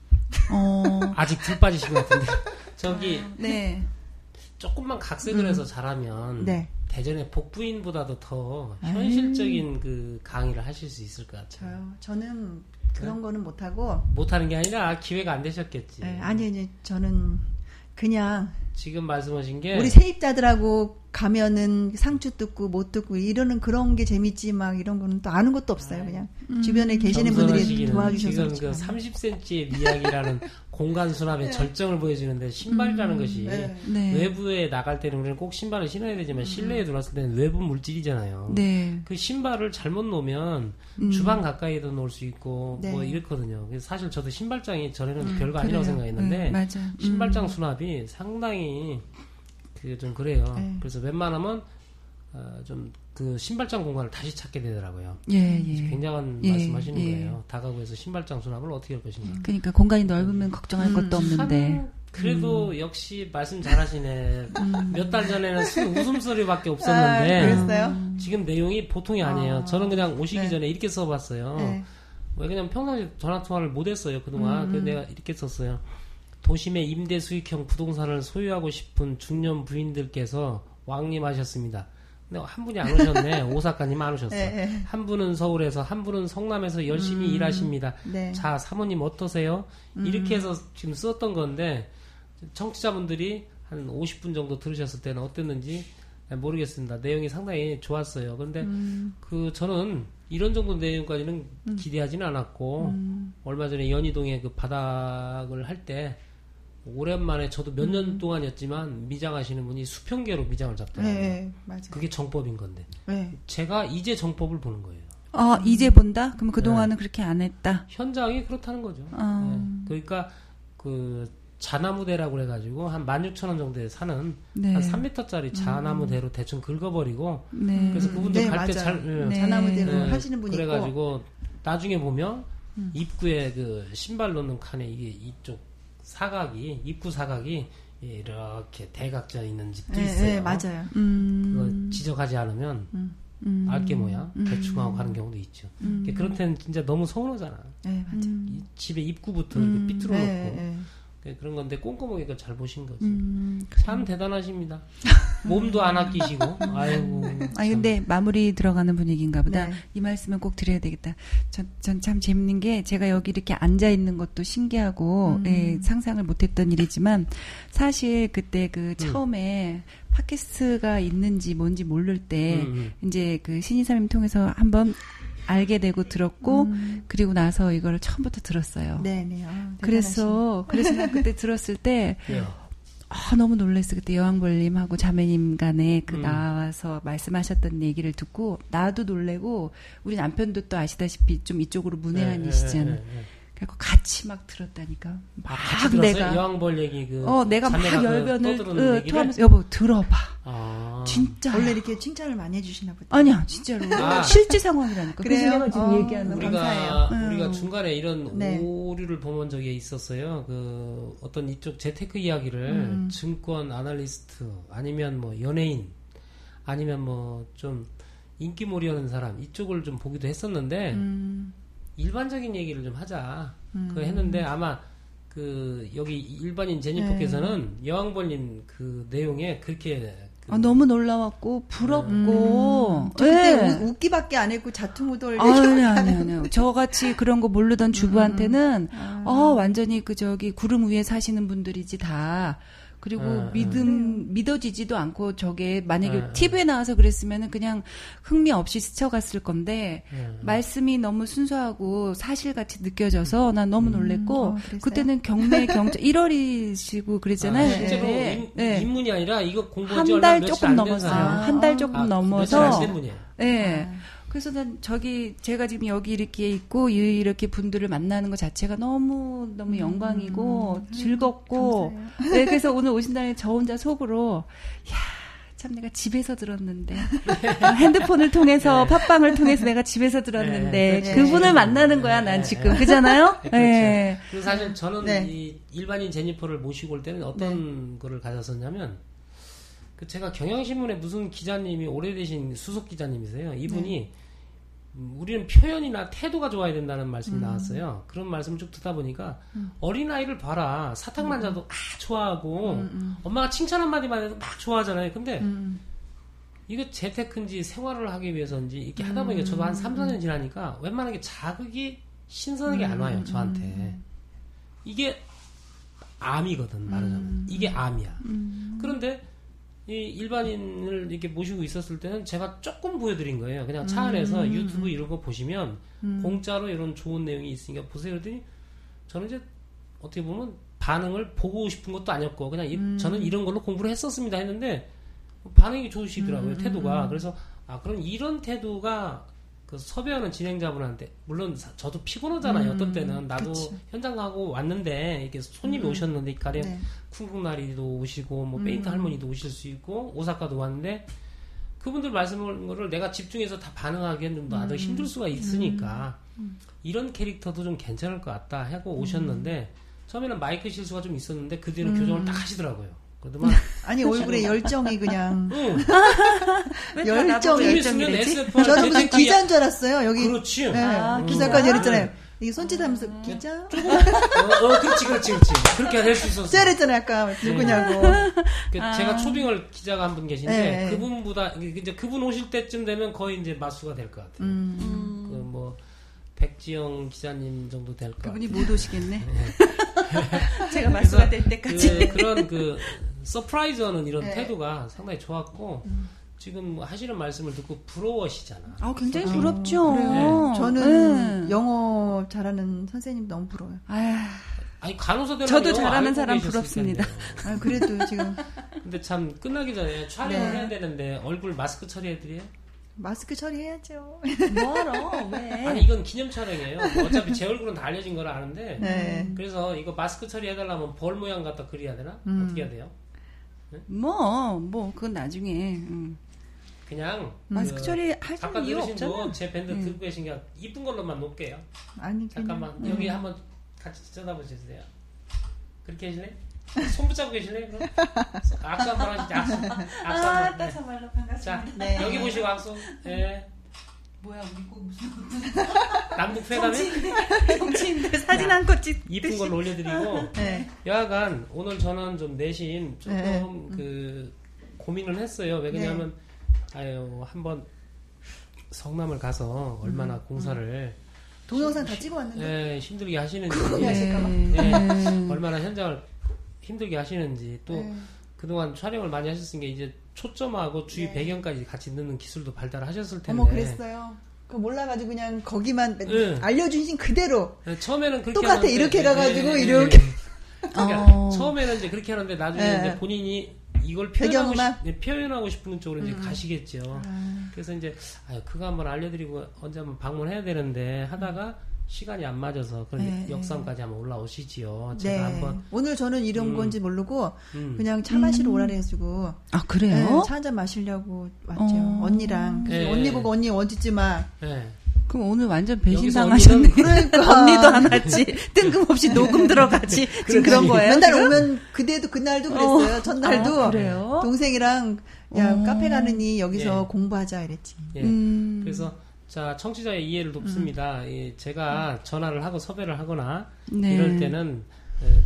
아직 덜 빠지신 것 같은데 저기 네. 조금만 각색을 해서 잘하면 네. 대전의 복부인보다도 더 현실적인 그 강의를 하실 수 있을 것 같아요. 저는 그런 거는 못하고 못하는 게 아니라 기회가 안 되셨겠지. 네, 아니 이제 저는 그냥 지금 말씀하신 게 우리 세입자들하고 가면은 상추 뜯고 못 뜯고 이러는 그런 게 재밌지 막 이런 거는 또 아는 것도 없어요. 그냥 주변에 계시는 분들이 겸손하시기는 도와주셔서 지금 그 30cm의 미학이라는 공간 수납의 절정을 보여주는데 신발이라는 것이 네. 외부에 나갈 때는 우리는 꼭 신발을 신어야 되지만 실내에 들어왔을 때는 외부 물질이잖아요. 네. 그 신발을 잘못 놓으면 주방 가까이도 놓을 수 있고 네. 뭐 이렇거든요. 그래서 사실 저도 신발장이 전에는 별거 아니라고 그래요. 생각했는데 맞아요. 신발장 수납이 상당히 그 좀 그래요. 네. 그래서 웬만하면 좀 그 신발장 공간을 다시 찾게 되더라고요. 예, 예. 굉장한 예, 말씀하시는 예. 거예요. 다가구에서 신발장 수납을 어떻게 할 것인가. 그러니까 공간이 넓으면 걱정할 것도 없는데. 참, 그래도 역시 말씀 잘하시네. 몇 달 전에는 웃음소리밖에 없었는데 그랬어요? 지금 내용이 보통이 아니에요. 저는 그냥 오시기 네. 전에 이렇게 써봤어요. 네. 왜 그냥 평상시 전화통화를 못했어요 그동안. 그래서 내가 이렇게 썼어요. 도심의 임대 수익형 부동산을 소유하고 싶은 중년 부인들께서 왕림하셨습니다. 근데 한 분이 안 오셨네. 오사카님 안 오셨어. 네. 한 분은 서울에서, 한 분은 성남에서 열심히 일하십니다. 네. 자, 사모님 어떠세요? 이렇게 해서 지금 썼던 건데 청취자분들이 한 50분 정도 들으셨을 때는 어땠는지 모르겠습니다. 내용이 상당히 좋았어요. 그런데 그 저는 이런 정도 내용까지는 기대하지는 않았고 얼마 전에 연희동에 그 바닥을 할 때 오랜만에 저도 몇 년 동안이었지만 미장하시는 분이 수평계로 미장을 잡더라고요. 네, 맞아요. 그게 정법인 건데 네. 제가 이제 정법을 보는 거예요. 이제 본다? 그럼 그동안은 그렇게 안 했다. 현장이 그렇다는 거죠. 네. 그러니까 그 자나무대라고 그래가지고 한 16,000원 정도에 사는 네. 한 3m짜리 자나무대로 대충 긁어버리고 네. 그래서 그분들 네, 갈 때 맞아요. 잘 네. 자나무대로 네. 하시는 분이 있고 그래가지고 나중에 보면 입구에 그 신발 넣는 칸에 이게 이쪽 사각이 입구 사각이 이렇게 대각선 있는 집도 네, 있어요. 네, 맞아요. 그거 지적하지 않으면 알게 모양 대충 하고 가는 경우도 있죠. 그럴 때는 진짜 너무 서운하잖아. 네, 맞아요. 이 집의 입구부터 이렇게 삐뚤어 놓고 네, 그런 건데 꼼꼼하게 그걸 잘 보신 거지. 음, 참 대단하십니다. 몸도 안 아끼시고. 아이고. 아니 근데 마무리 들어가는 분위기인가 보다. 네. 이 말씀은 꼭 드려야 되겠다. 전 참 재밌는 게 제가 여기 이렇게 앉아 있는 것도 신기하고 예, 상상을 못했던 일이지만 사실 그때 그 처음에 팟캐스트가 있는지 뭔지 모를 때 이제 그 신이사님 통해서 한번 알게 되고 들었고 그리고 나서 이거를 처음부터 들었어요. 네, 네. 그래서 난 그때 들었을 때 너무 놀랐어. 그때 여왕벌님하고 자매님 간에 그 나와서 말씀하셨던 얘기를 듣고 나도 놀래고 우리 남편도 또 아시다시피 좀 이쪽으로 문외한이시잖아요. 그래서 같이 막 들었다니까. 막 같이 들었어요? 내가 여왕벌 얘기 내가 막 자매가 열변을 떠드는 얘기를? 토하면서 여보 들어봐. 진짜 원래 이렇게 칭찬을 많이 해주시나 보다. 아니야 진짜로 실제 상황이라니까. 그래요? 그래서 내가 지금 얘기하는 거. 감사해요. 우리가 중간에 이런 네. 오류를 본 적이 있었어요. 그 어떤 이쪽 재테크 이야기를 증권 아날리스트 아니면 뭐 연예인 아니면 뭐 좀 인기몰이하는 사람 이쪽을 좀 보기도 했었는데 일반적인 얘기를 좀 하자. 그거 했는데 아마 그 여기 일반인 제니퍼께서는 여왕벌님 그 내용에 그렇게 너무 놀라웠고 부럽고. 그때 네. 웃기밖에 안 했고 자투무돌. 아니요. 저같이 그런 거 모르던 주부한테는 완전히 구름 위에 사시는 분들이지 다. 그리고 믿어지지도 않고 저게 만약에 TV에 나와서 그랬으면은 그냥 흥미 없이 스쳐갔을 건데 말씀이 너무 순수하고 사실같이 느껴져서 난 너무 놀랬고 그때는 경매 경자 1월이시고 그랬잖아요. 실제로 입문이 아니라 이거 공부한 지 한 얼마 달 며칠 조금 안 넘었어요. 한 달 조금 넘어서. 며칠 안 된 분이에요. 네. 그래서 난 제가 지금 여기 이렇게 있고 이렇게 분들을 만나는 것 자체가 너무 영광이고 즐겁고. 네, 그래서 오늘 오신다니 저 혼자 속으로 참 내가 집에서 들었는데 핸드폰을 통해서 팟빵을 통해서 내가 집에서 들었는데 그분을 만나는 거야 난 지금 그잖아요. 그렇죠. 네. 그래서 사실 저는 이 일반인 제니퍼를 모시고 올 때는 어떤 거를 가졌었냐면 제가 경향신문에 무슨 기자님이 오래되신 수석 기자님이세요. 이분이 우리는 표현이나 태도가 좋아야 된다는 말씀이 나왔어요. 그런 말씀을 쭉 듣다 보니까 어린아이를 봐라. 사탕만 자도 좋아하고 엄마가 칭찬 한마디만 해도 막 좋아하잖아요. 근데 이거 재테크인지 생활을 하기 위해서인지 이렇게 하다 보니까 저도 한 3, 4년 지나니까 웬만하게 자극이 신선하게 안 와요. 저한테. 이게 암이거든 말하자면. 이게 암이야. 그런데 이 일반인을 이렇게 모시고 있었을 때는 제가 조금 보여드린 거예요. 그냥 차 안에서 유튜브 이런 거 보시면 공짜로 이런 좋은 내용이 있으니까 보세요. 그랬더니 저는 이제 어떻게 보면 반응을 보고 싶은 것도 아니었고 그냥 저는 이런 걸로 공부를 했었습니다 했는데 반응이 좋으시더라고요. 태도가. 그래서 그럼 이런 태도가 그 섭외하는 진행자분한테 물론 저도 피곤하잖아요. 어떤 때는 나도 그치. 현장 가고 왔는데 이렇게 손님이 오셨는데 가령 쿵쿵나리도 오시고 뭐 페인트 할머니도 오실 수 있고 오사카도 왔는데 그분들 말씀하는 거를 내가 집중해서 다 반응하기엔 좀 나도 힘들 수가 있으니까 이런 캐릭터도 좀 괜찮을 것 같다 하고 오셨는데 처음에는 마이크 실수가 좀 있었는데 그 뒤로 교정을 딱 하시더라고요. 그동안 아니 얼굴에 열정이 그냥 열정이 저는 무슨 기자인 줄 알았어요. 여기 그렇지. 네, 기자까지 그랬잖아요. 이게 손짓하면서 기자? 그렇지. 그렇게 할 수 있었어. 째렸잖아요. 아까 누구냐고. 제가 초빙을 기자가 한 분 계신데 그분보다 이제 그분 오실 때쯤 되면 거의 이제 마수가 될 것 같아요. 그 뭐 백지영 기자님 정도 될 것 같아요. 그분이 못 오시겠네. 제가 마수가 될 때까지. 그런 서프라이즈하는 이런 태도가 상당히 좋았고 지금 하시는 말씀을 듣고 부러워하시잖아. 굉장히 부럽죠. 그래요. 저는 영어 잘하는 선생님 너무 부러워요. 아니 간호사 되는 저도 잘하는 사람 부럽습니다. 그래도 지금. 근데 참 끝나기 전에 촬영을 해야 되는데 얼굴 마스크 처리해드려요? 마스크 처리해야죠. 뭐하러? 왜? 아니 이건 기념 촬영이에요. 어차피 제 얼굴은 다 알려진 걸 아는데 그래서 이거 마스크 처리해달라면 벌 모양 갖다 그려야 되나? 어떻게 해야 돼요? 그건 나중에. 그냥 마스크 처리 할 이유 없잖아. 제 밴드 듣고 계신 게 이쁜 걸로만 놓을게요. 아니 잠깐만 여기 한번 같이 쳐다보세요. 그렇게 하실래? 손 붙잡고 계실래? 그럼 악수 한번 하시죠. 악수 한번. 참말로 반갑습니다. 자, 여기 보시고 악수. 네. 뭐야 우리 꼭 무슨 남북 회담에 정치인들 사진 한 컷 찍 이쁜 걸로 올려드리고 여하간 오늘 저는 좀 내심 조금 고민을 했어요. 왜냐하면 한번 성남을 가서 얼마나 공사를 동영상 다 찍어 왔는데 힘들게 하시는지 얼마나 현장을 힘들게 하시는지 또 그동안 촬영을 많이 하셨으니까 이제 초점하고 주위 배경까지 같이 넣는 기술도 발달하셨을 텐데. 그랬어요. 그 몰라가지고 그냥 거기만 알려주신 그대로. 처음에는 그렇게 똑같아 하는데, 이렇게 해가지고 이렇게. 그러니까 처음에는 이제 그렇게 하는데 나중에 이제 본인이 이걸 표현하고 싶은 쪽으로 이제 가시겠죠. 그래서 이제 그거 한번 알려드리고 언제 한번 방문해야 되는데 하다가 시간이 안 맞아서 그런 역삼까지 한번 올라오시지요. 제가 한번 오늘 저는 이런 건지 모르고 그냥 차 마시러 오라 해가지고 그래요? 차 한잔 마시려고 왔죠. 언니랑 언니 보고 언니 원짓지 마. 그럼 오늘 완전 배신당하셨네. 그러니까 언니도 안 왔지. 뜬금없이 녹음 들어가지. 지금 그런 거예요? 맨날 오면 그날도 그랬어요. 전날도 그래요? 동생이랑 카페 가느니 여기서 공부하자 이랬지. 그래서 자, 청취자의 이해를 돕습니다. 제가 전화를 하고 섭외를 하거나 이럴 때는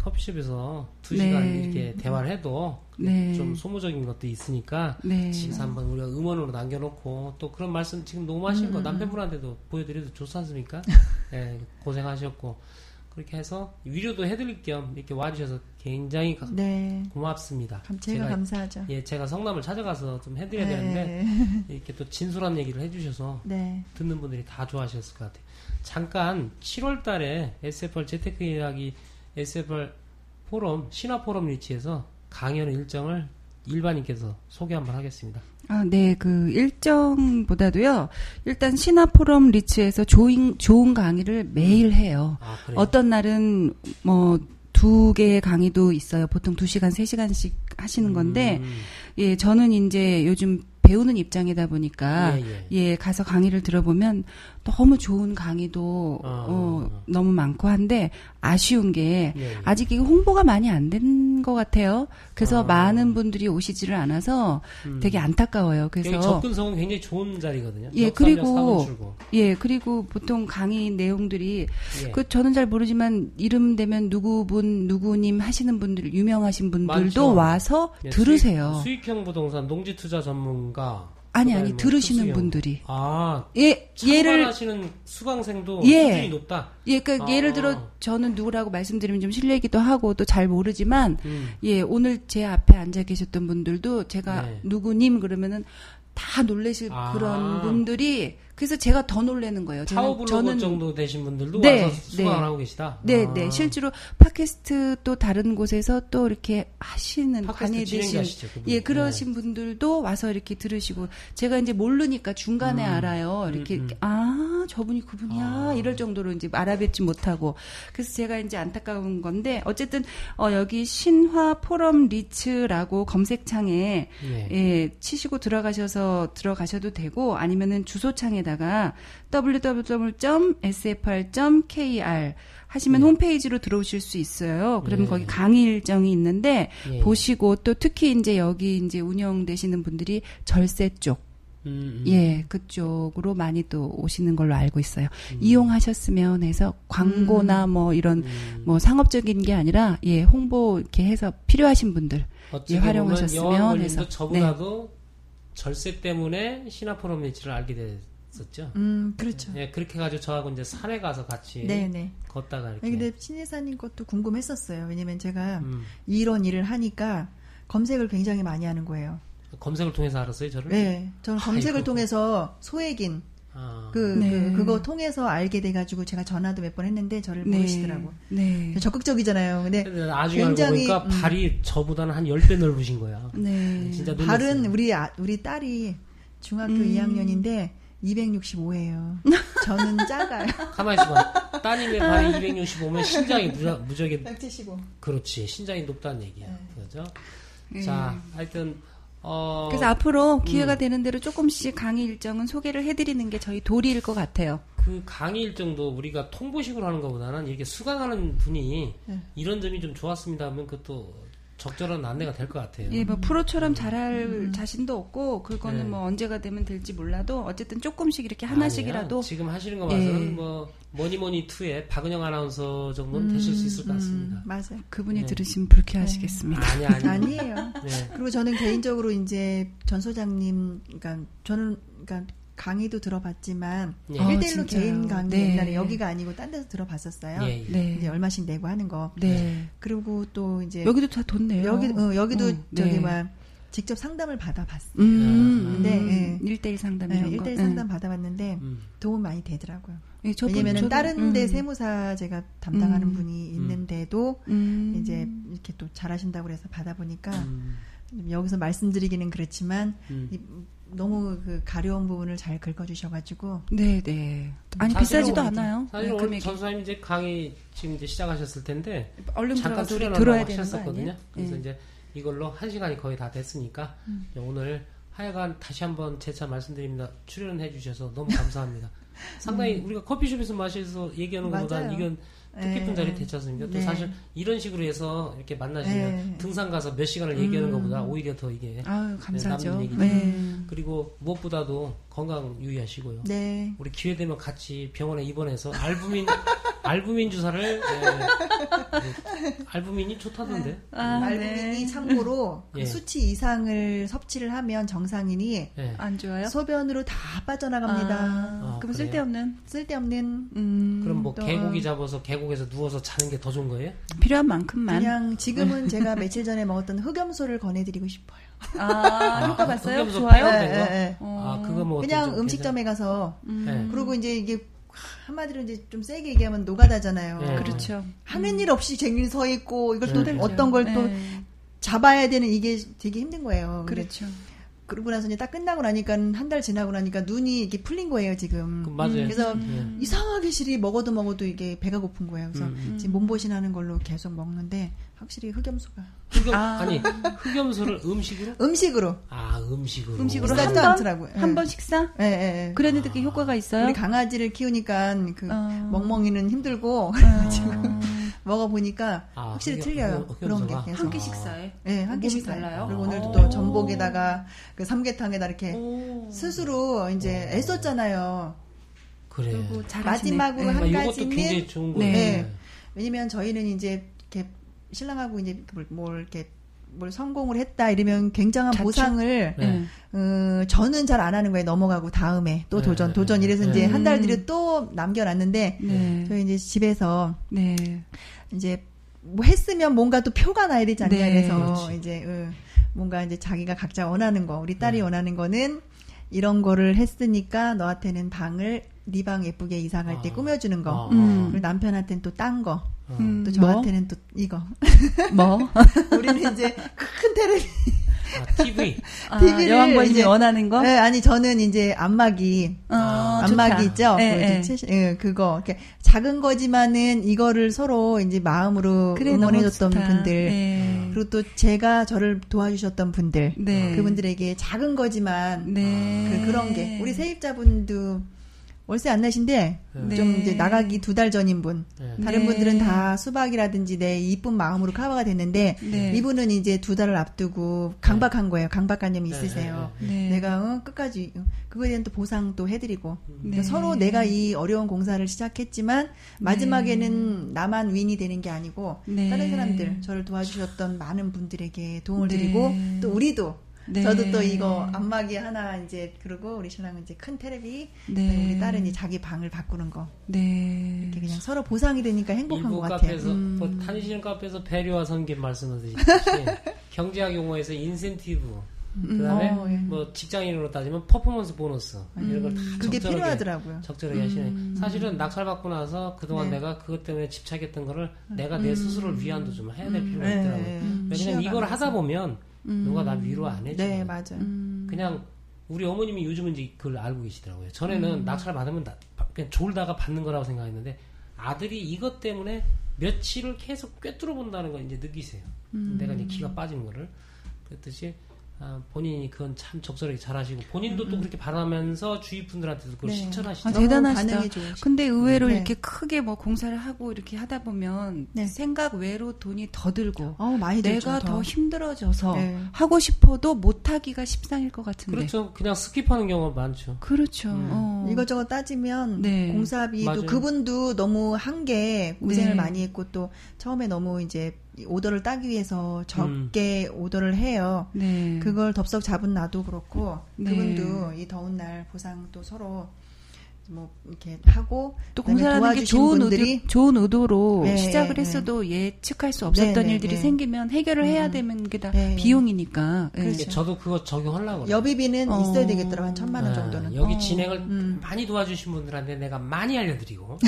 커피숍에서 2시간 네. 이렇게 대화를 해도 네. 좀 소모적인 것도 있으니까 네. 지금 한번 우리가 음원으로 남겨놓고 또 그런 말씀 지금 녹음하신 거 남편분한테도 보여드려도 좋지 않습니까? 네, 고생하셨고 그렇게 해서 위로도 해드릴 겸 이렇게 와주셔서 굉장히 네. 고맙습니다. 제가 감사하죠. 예, 제가 성남을 찾아가서 좀 해드려야 되는데 이렇게 또 진솔한 얘기를 해주셔서 네. 듣는 분들이 다 좋아하셨을 것 같아요. 잠깐 7월달에 SFR 재테크 이야기 SFR 포럼 신화 포럼 리치에서 강연 일정을 일반인께서 소개 한번 하겠습니다. 아, 네, 그 일정보다도요. 일단 신화 포럼 리츠에서 좋은 강의를 매일 해요. 아, 그래요? 어떤 날은 뭐 2개의 강의도 있어요. 보통 2시간, 3시간씩 하시는 건데, 예, 저는 이제 요즘 배우는 입장이다 보니까, 예, 가서 강의를 들어보면 너무 좋은 강의도, 너무 많고 한데, 아쉬운 게, 아직 이게 홍보가 많이 안 된 것 같아요. 그래서 많은 분들이 오시지를 않아서 되게 안타까워요. 그래서. 여기 접근성은 굉장히 좋은 자리거든요. 예, 그리고 보통 강의 내용들이, 저는 잘 모르지만, 이름 되면 누구님 하시는 분들, 유명하신 분들도 많죠. 와서 들으세요. 수익형 부동산 농지투자 전문가. 아니, 들으시는 분들이. 예를 하시는 수강생도 수준이 높다. 예, 그러니까 예를 들어 저는 누구라고 말씀드리면 좀 실례기도 하고 또 잘 모르지만 예, 오늘 제 앞에 앉아 계셨던 분들도 제가 누구님 그러면은 다 놀라실 그런 분들이 그래서 제가 더 놀라는 거예요. 파워블로거 정도 되신 분들도 와서 수강을 하고 계시다. 네. 실제로 팟캐스트 또 다른 곳에서 또 이렇게 하시는 관계 되신 예, 그러신 분들도 와서 이렇게 들으시고 제가 이제 모르니까 중간에 알아요. 이렇게 저분이 그분이야 이럴 정도로 이제 알아뵙지 못하고 그래서 제가 이제 안타까운 건데 어쨌든 여기 신화 포럼 리츠라고 검색창에 예, 치시고 들어가셔도 되고 아니면은 주소창에 다가 www.sfr.kr 하시면 홈페이지로 들어오실 수 있어요. 그러면 거기 강의 일정이 있는데 보시고 또 특히 이제 여기 이제 운영되시는 분들이 절세 쪽 예, 그쪽으로 많이 또 오시는 걸로 알고 있어요. 이용하셨으면 해서 광고나 뭐 이런 뭐 상업적인 게 아니라 예, 홍보 이렇게 해서 필요하신 분들 예, 활용하셨으면 해서 저보다도 절세 때문에 신화 포럼 리치를 알게 됐었죠. 그렇죠. 예, 그렇게 해가지고 저하고 이제 산에 가서 같이 걷다가 이렇게. 근데 신혜사님 것도 궁금했었어요. 왜냐면 제가 이런 일을 하니까 검색을 굉장히 많이 하는 거예요. 검색을 통해서 알았어요, 저를? 네, 저는 검색을 통해서 소액인 그거 통해서 알게 돼가지고 제가 전화도 몇 번 했는데 저를 모르시더라고. 네. 적극적이잖아요. 근데 나중에 굉장히 알고 보니까 발이 저보다는 한 10배 넓으신 거야. 네. 진짜 놀랐어요. 발은 우리 딸이 중학교 2학년인데 265예요. 저는 작아요. 가만히 있어봐. 따님의 발이 265면 신장이 무적이 175. 그렇지. 신장이 높다는 얘기야. 그죠? 자, 하여튼 그래서 앞으로 기회가 되는 대로 조금씩 강의 일정은 소개를 해드리는 게 저희 도리일 것 같아요. 그 강의 일정도 우리가 통보식으로 하는 것보다는 이렇게 수강하는 분이 이런 점이 좀 좋았습니다 하면 그것도 적절한 안내가 될 것 같아요. 예, 뭐 프로처럼 잘할 자신도 없고 그거는 뭐 언제가 되면 될지 몰라도 어쨌든 조금씩 이렇게 하나씩이라도 지금 하시는 거 봐서는 뭐 뭐니뭐니 2의 박은영 아나운서 정도는 되실 수 있을 것 같습니다. 맞아요. 그분이 들으시면 불쾌하시겠습니다. 아니에요. 그리고 저는 개인적으로 이제 전 소장님, 저는 강의도 들어봤지만 1대1로 개인 강의 옛날에 여기가 아니고 딴 데서 들어봤었어요. 이제 얼마씩 내고 하는 거. 그리고 또 이제 여기도 다 돈 내요. 여기도 저기 직접 상담을 받아봤어요. 근데 1대1 상담 이런 1대1 거. 상담 받아봤는데 도움 많이 되더라고요. 예, 왜냐면은 다른 데 세무사 제가 담당하는 분이 있는데도 이제 이렇게 또 잘하신다고 그래서 받아보니까 여기서 말씀드리기는 그렇지만 너무 그 가려운 부분을 잘 긁어주셔가지고. 네네. 아니 비싸지도 않아요. 사실 오늘 전 선생님 이제 강의 지금 이제 시작하셨을 텐데 얼른 잠깐 출연을 하셨었거든요. 그래서 이제 이걸로 1시간이 거의 다 됐으니까 오늘 하여간 다시 한번 재차 말씀드립니다. 출연해 주셔서 너무 감사합니다. 상당히 우리가 커피숍에서 마셔서 얘기하는 것보다는 이건 뜻깊은 자리 됐지 않습니까? 또 사실 이런 식으로 해서 이렇게 만나시면 등산 가서 몇 시간을 얘기하는 것보다 오히려 더 이게 감사하죠. 남는 얘기죠. 그리고 무엇보다도 건강 유의하시고요. 우리 기회 되면 같이 병원에 입원해서 알부민 알부민 주사를 알부민이 좋다던데. 알부민이 참고로 그 수치 이상을 섭취를 하면 정상인이 안 좋아요? 소변으로 다 빠져나갑니다. 그럼 쓸데없는 그럼 뭐 개고기 잡아서 계곡에서 누워서 자는 게 더 좋은 거예요? 필요한 만큼만. 그냥 지금은 제가 며칠 전에 먹었던 흑염소를 권해드리고 싶어요. 효과 봤어요? 좋아요? 네. 그거 뭐 그냥 음식점에 가서 그리고 이제 이게 한마디로 이제 좀 세게 얘기하면 노가다잖아요. 그렇죠. 하는 일 없이 쟁일 서 있고 이걸 또 어떤 걸 또 잡아야 되는 이게 되게 힘든 거예요. 그렇죠. 그러고 나서 이제 딱 끝나고 나니까 한 달 지나고 나니까 눈이 이렇게 풀린 거예요 지금. 맞아요. 그래서 이상하게 실이 먹어도 이게 배가 고픈 거예요. 그래서 지금 몸보신하는 걸로 계속 먹는데 확실히 흑염소가. 아니 흑염소를 음식으로? 음식으로. 음식으로 한 번 식사? 네. 그랬는데 그게 효과가 있어요? 우리 강아지를 키우니까 그 멍멍이는 힘들고 지금 먹어보니까 확실히 틀려요. 그런 게 계속. 한 끼 식사에? 네, 한 끼 식사에. 달라요? 그리고 오늘도 또 전복에다가 그 삼계탕에다 이렇게 스스로 이제 애썼잖아요. 그래. 마지막으로 한 이것도 가지는 굉장히 좋은 거예요. 왜냐면 저희는 이제 이렇게 신랑하고 이제 뭘 성공을 했다 이러면 굉장한 보상을 저는 잘 안 하는 거예요. 넘어가고 다음에 또 도전 이래서 이제 한 달 뒤에 또 남겨놨는데 저희 이제 집에서 이제 뭐 했으면 뭔가 또 표가 나야 되지 않냐 그래서 이제 뭔가 이제 자기가 각자 원하는 거 우리 딸이 원하는 거는 이런 거를 했으니까 너한테는 방을 네 방 예쁘게 이사갈 때 꾸며주는 거 그리고 남편한테는 또 딴 거 또 저한테는 또 이거 뭐? 우리는 이제 큰 텔레비 TV TV를 여왕벌님이 원하는 거? 네, 아니 저는 이제 안마기 좋다. 있죠. 그거 이렇게 작은 거지만은 이거를 서로 이제 마음으로 응원해줬던 분들 그리고 또 제가 저를 도와주셨던 분들 그분들에게 작은 거지만 그런 게 우리 세입자분도 월세 안 내신데 좀 이제 나가기 2달 전인 분 다른 분들은 다 수박이라든지 내 이쁜 마음으로 커버가 됐는데 이분은 이제 2달을 앞두고 강박한 거예요. 강박관념이 있으세요. 내가 끝까지 그거에 대한 또 보상 또 해드리고 서로 내가 이 어려운 공사를 시작했지만 마지막에는 나만 윈이 되는 게 아니고 다른 사람들 저를 도와주셨던 많은 분들에게 도움을 드리고 또 우리도 저도 또 이거 안마기 하나 이제 그러고 우리 신랑은 이제 큰 텔레비 우리 딸은 이제 자기 방을 바꾸는 거 이렇게 그냥 서로 보상이 되니까 행복한 것 같아요. 카페에서 뭐 다니시는 카페에서 배려와 섬김 말씀하듯이 경제학 용어에서 인센티브 그다음에 뭐 직장인으로 따지면 퍼포먼스 보너스 이런 걸 다 그게 필요하더라고요. 적절하게 하시네. 사실은 낙찰받고 나서 그동안 내가 그것 때문에 집착했던 거를 내가 내 스스로를 위안도 좀 해야 될 필요가 있더라고요. 왜냐면 이걸 하다 보면 누가 나 위로 안 해줘. 네, 맞아요. 그냥 우리 어머님이 요즘은 이제 그걸 알고 계시더라고요. 전에는 낙찰 받으면 그냥 졸다가 받는 거라고 생각했는데 아들이 이것 때문에 며칠을 계속 꿰뚫어 본다는 걸 이제 느끼세요. 내가 이제 기가 빠진 거를. 그랬듯이 본인이 그건 참 적절하게 잘하시고 본인도 또 그렇게 바라면서 주위 분들한테도 그걸 실천하시죠. 대단하시다. 근데 의외로 이렇게 크게 뭐 공사를 하고 이렇게 하다 보면 생각 외로 돈이 더 들고 많이 내가 들죠, 더 힘들어져서 하고 싶어도 못하기가 십상일 것 같은데. 그렇죠. 그냥 스킵하는 경우가 많죠. 그렇죠. 이것저것 따지면 공사비도 맞아요. 그분도 너무 한게 고생을 많이 했고 또 처음에 너무 이제 오더를 따기 위해서 적게 오더를 해요. 그걸 덥석 잡은 나도 그렇고 그분도 이 더운 날 보상 또 서로 뭐 이렇게 하고 또 공사하는 게 좋은 의도로 네, 시작을 했어도 예측할 수 없었던 일들이 생기면 해결을 해야 되는 게 다 비용이니까. 그렇죠. 저도 그거 적용하려고 그래요. 여비비는 있어야 되겠더라고요. 한 1,000만 원 정도는. 여기 진행을 많이 도와주신 분들한테 내가 많이 알려드리고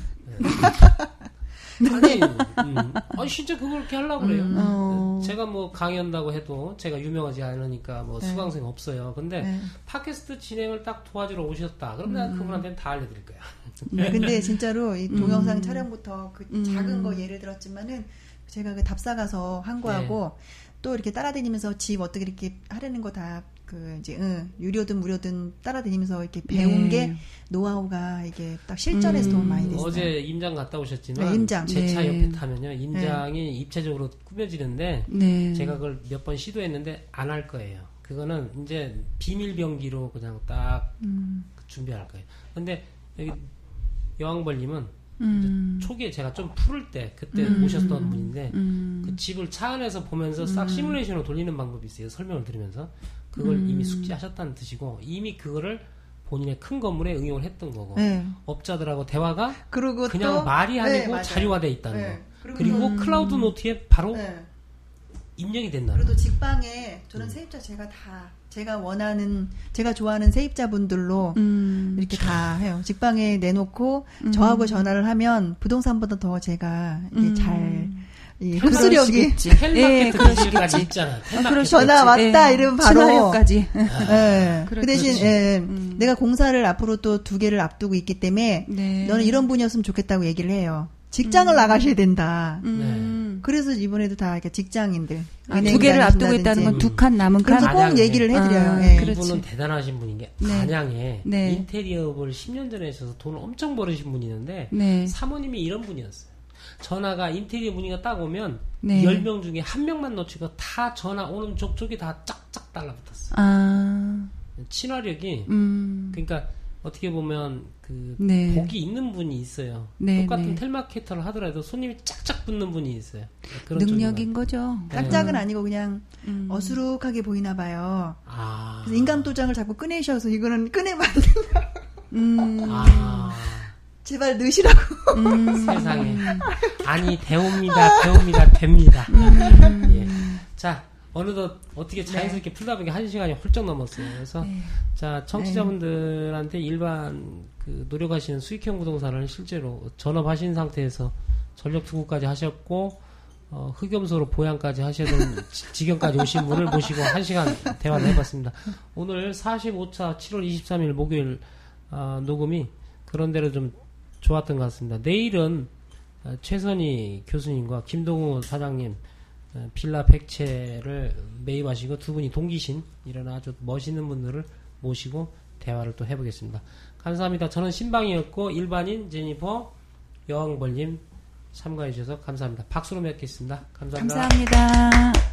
아니 진짜 그걸 그렇게 하려고 그래요. 제가 뭐 강의한다고 해도 제가 유명하지 않으니까 뭐 수강생 없어요. 근데 팟캐스트 진행을 딱 도와주러 오셨다. 그럼 내가 그분한테는 다 알려드릴 거야. 근데 진짜로 이 동영상 촬영부터 그 작은 거 예를 들었지만은 제가 그 답사 가서 한 거하고 또 이렇게 따라다니면서 집 어떻게 이렇게 하려는 거 다 그 이제 유료든 무료든 따라다니면서 이렇게 배운 게 노하우가 이게 딱 실전에서 도움 많이 됐어요. 어제 임장 갔다 오셨지만 임장. 제 차 옆에 타면요 임장이 입체적으로 꾸며지는데 제가 그걸 몇 번 시도했는데 안 할 거예요. 그거는 이제 비밀 병기로 그냥 딱 준비할 거예요. 근데 여기 여왕벌님은 초기에 제가 좀 푸를 때 그때 오셨던 분인데 그 집을 차 안에서 보면서 싹 시뮬레이션으로 돌리는 방법이 있어요. 설명을 들으면서 그걸 이미 숙지하셨다는 뜻이고 이미 그거를 본인의 큰 건물에 응용을 했던 거고 업자들하고 대화가 그리고 그냥 또, 말이 아니고 자료화돼 있다는 거. 그리고 클라우드 노트에 바로 입력이 된다는 그래도 직방에 저는 세입자 제가 원하는 제가 좋아하는 세입자분들로 이렇게 다 해요. 직방에 내놓고 저하고 전화를 하면 부동산보다 더 제가 이게 잘 흡수력이 텔마케트 기술까지 있잖아. 전화 왔다 이러면 바로 친화력까지. 그 대신 내가 공사를 앞으로 또 2개를 앞두고 있기 때문에 너는 이런 분이었으면 좋겠다고 얘기를 해요. 직장을 나가셔야 된다. 그래서 이번에도 다 이렇게 직장인들 2개를 앞두고 있다는 건 2칸 남은 칸. 그래서 꼭 얘기를 해드려요. 이분은 대단하신 분인 게 안양에 인테리어를 10년 전에 있어서 돈을 엄청 벌으신 분이 있는데 사모님이 이런 분이었어요. 전화가 인테리어 분위기가 딱 오면 10명 중에 1명만 놓치고 다 전화 오는 족족이 다 쫙쫙 달라붙었어요. 친화력이 그러니까 어떻게 보면 그 복이 있는 분이 있어요. 똑같은 텔마케터를 하더라도 손님이 짝짝 붙는 분이 있어요. 그런 능력인 거죠. 짝짝은 아니고 그냥 어수룩하게 보이나 봐요. 그래서 인감도장을 자꾸 꺼내셔서 이거는 꺼내면 안 된다. 제발 넣으시라고. 세상에. 아니, 됩니다. 예. 자, 어느덧 어떻게 자연스럽게 풀다 보니까 1시간이 훌쩍 넘었어요. 그래서, 자, 청취자분들한테 일반 그 노력하시는 수익형 부동산을 실제로 전업하신 상태에서 전력 투구까지 하셨고, 흑염소로 보양까지 하셔야 되는 지경까지 오신 분을 모시고 1시간 대화를 해봤습니다. 오늘 45차 7월 23일 목요일, 녹음이 그런대로 좀 좋았던 것 같습니다. 내일은 최선희 교수님과 김동우 사장님 빌라 100채를 매입하시고 두 분이 동기신 이런 아주 멋있는 분들을 모시고 대화를 또 해보겠습니다. 감사합니다. 저는 신방이었고 일반인 제니퍼 여왕벌님 참가해 주셔서 감사합니다. 박수로 맺겠습니다. 감사합니다. 감사합니다.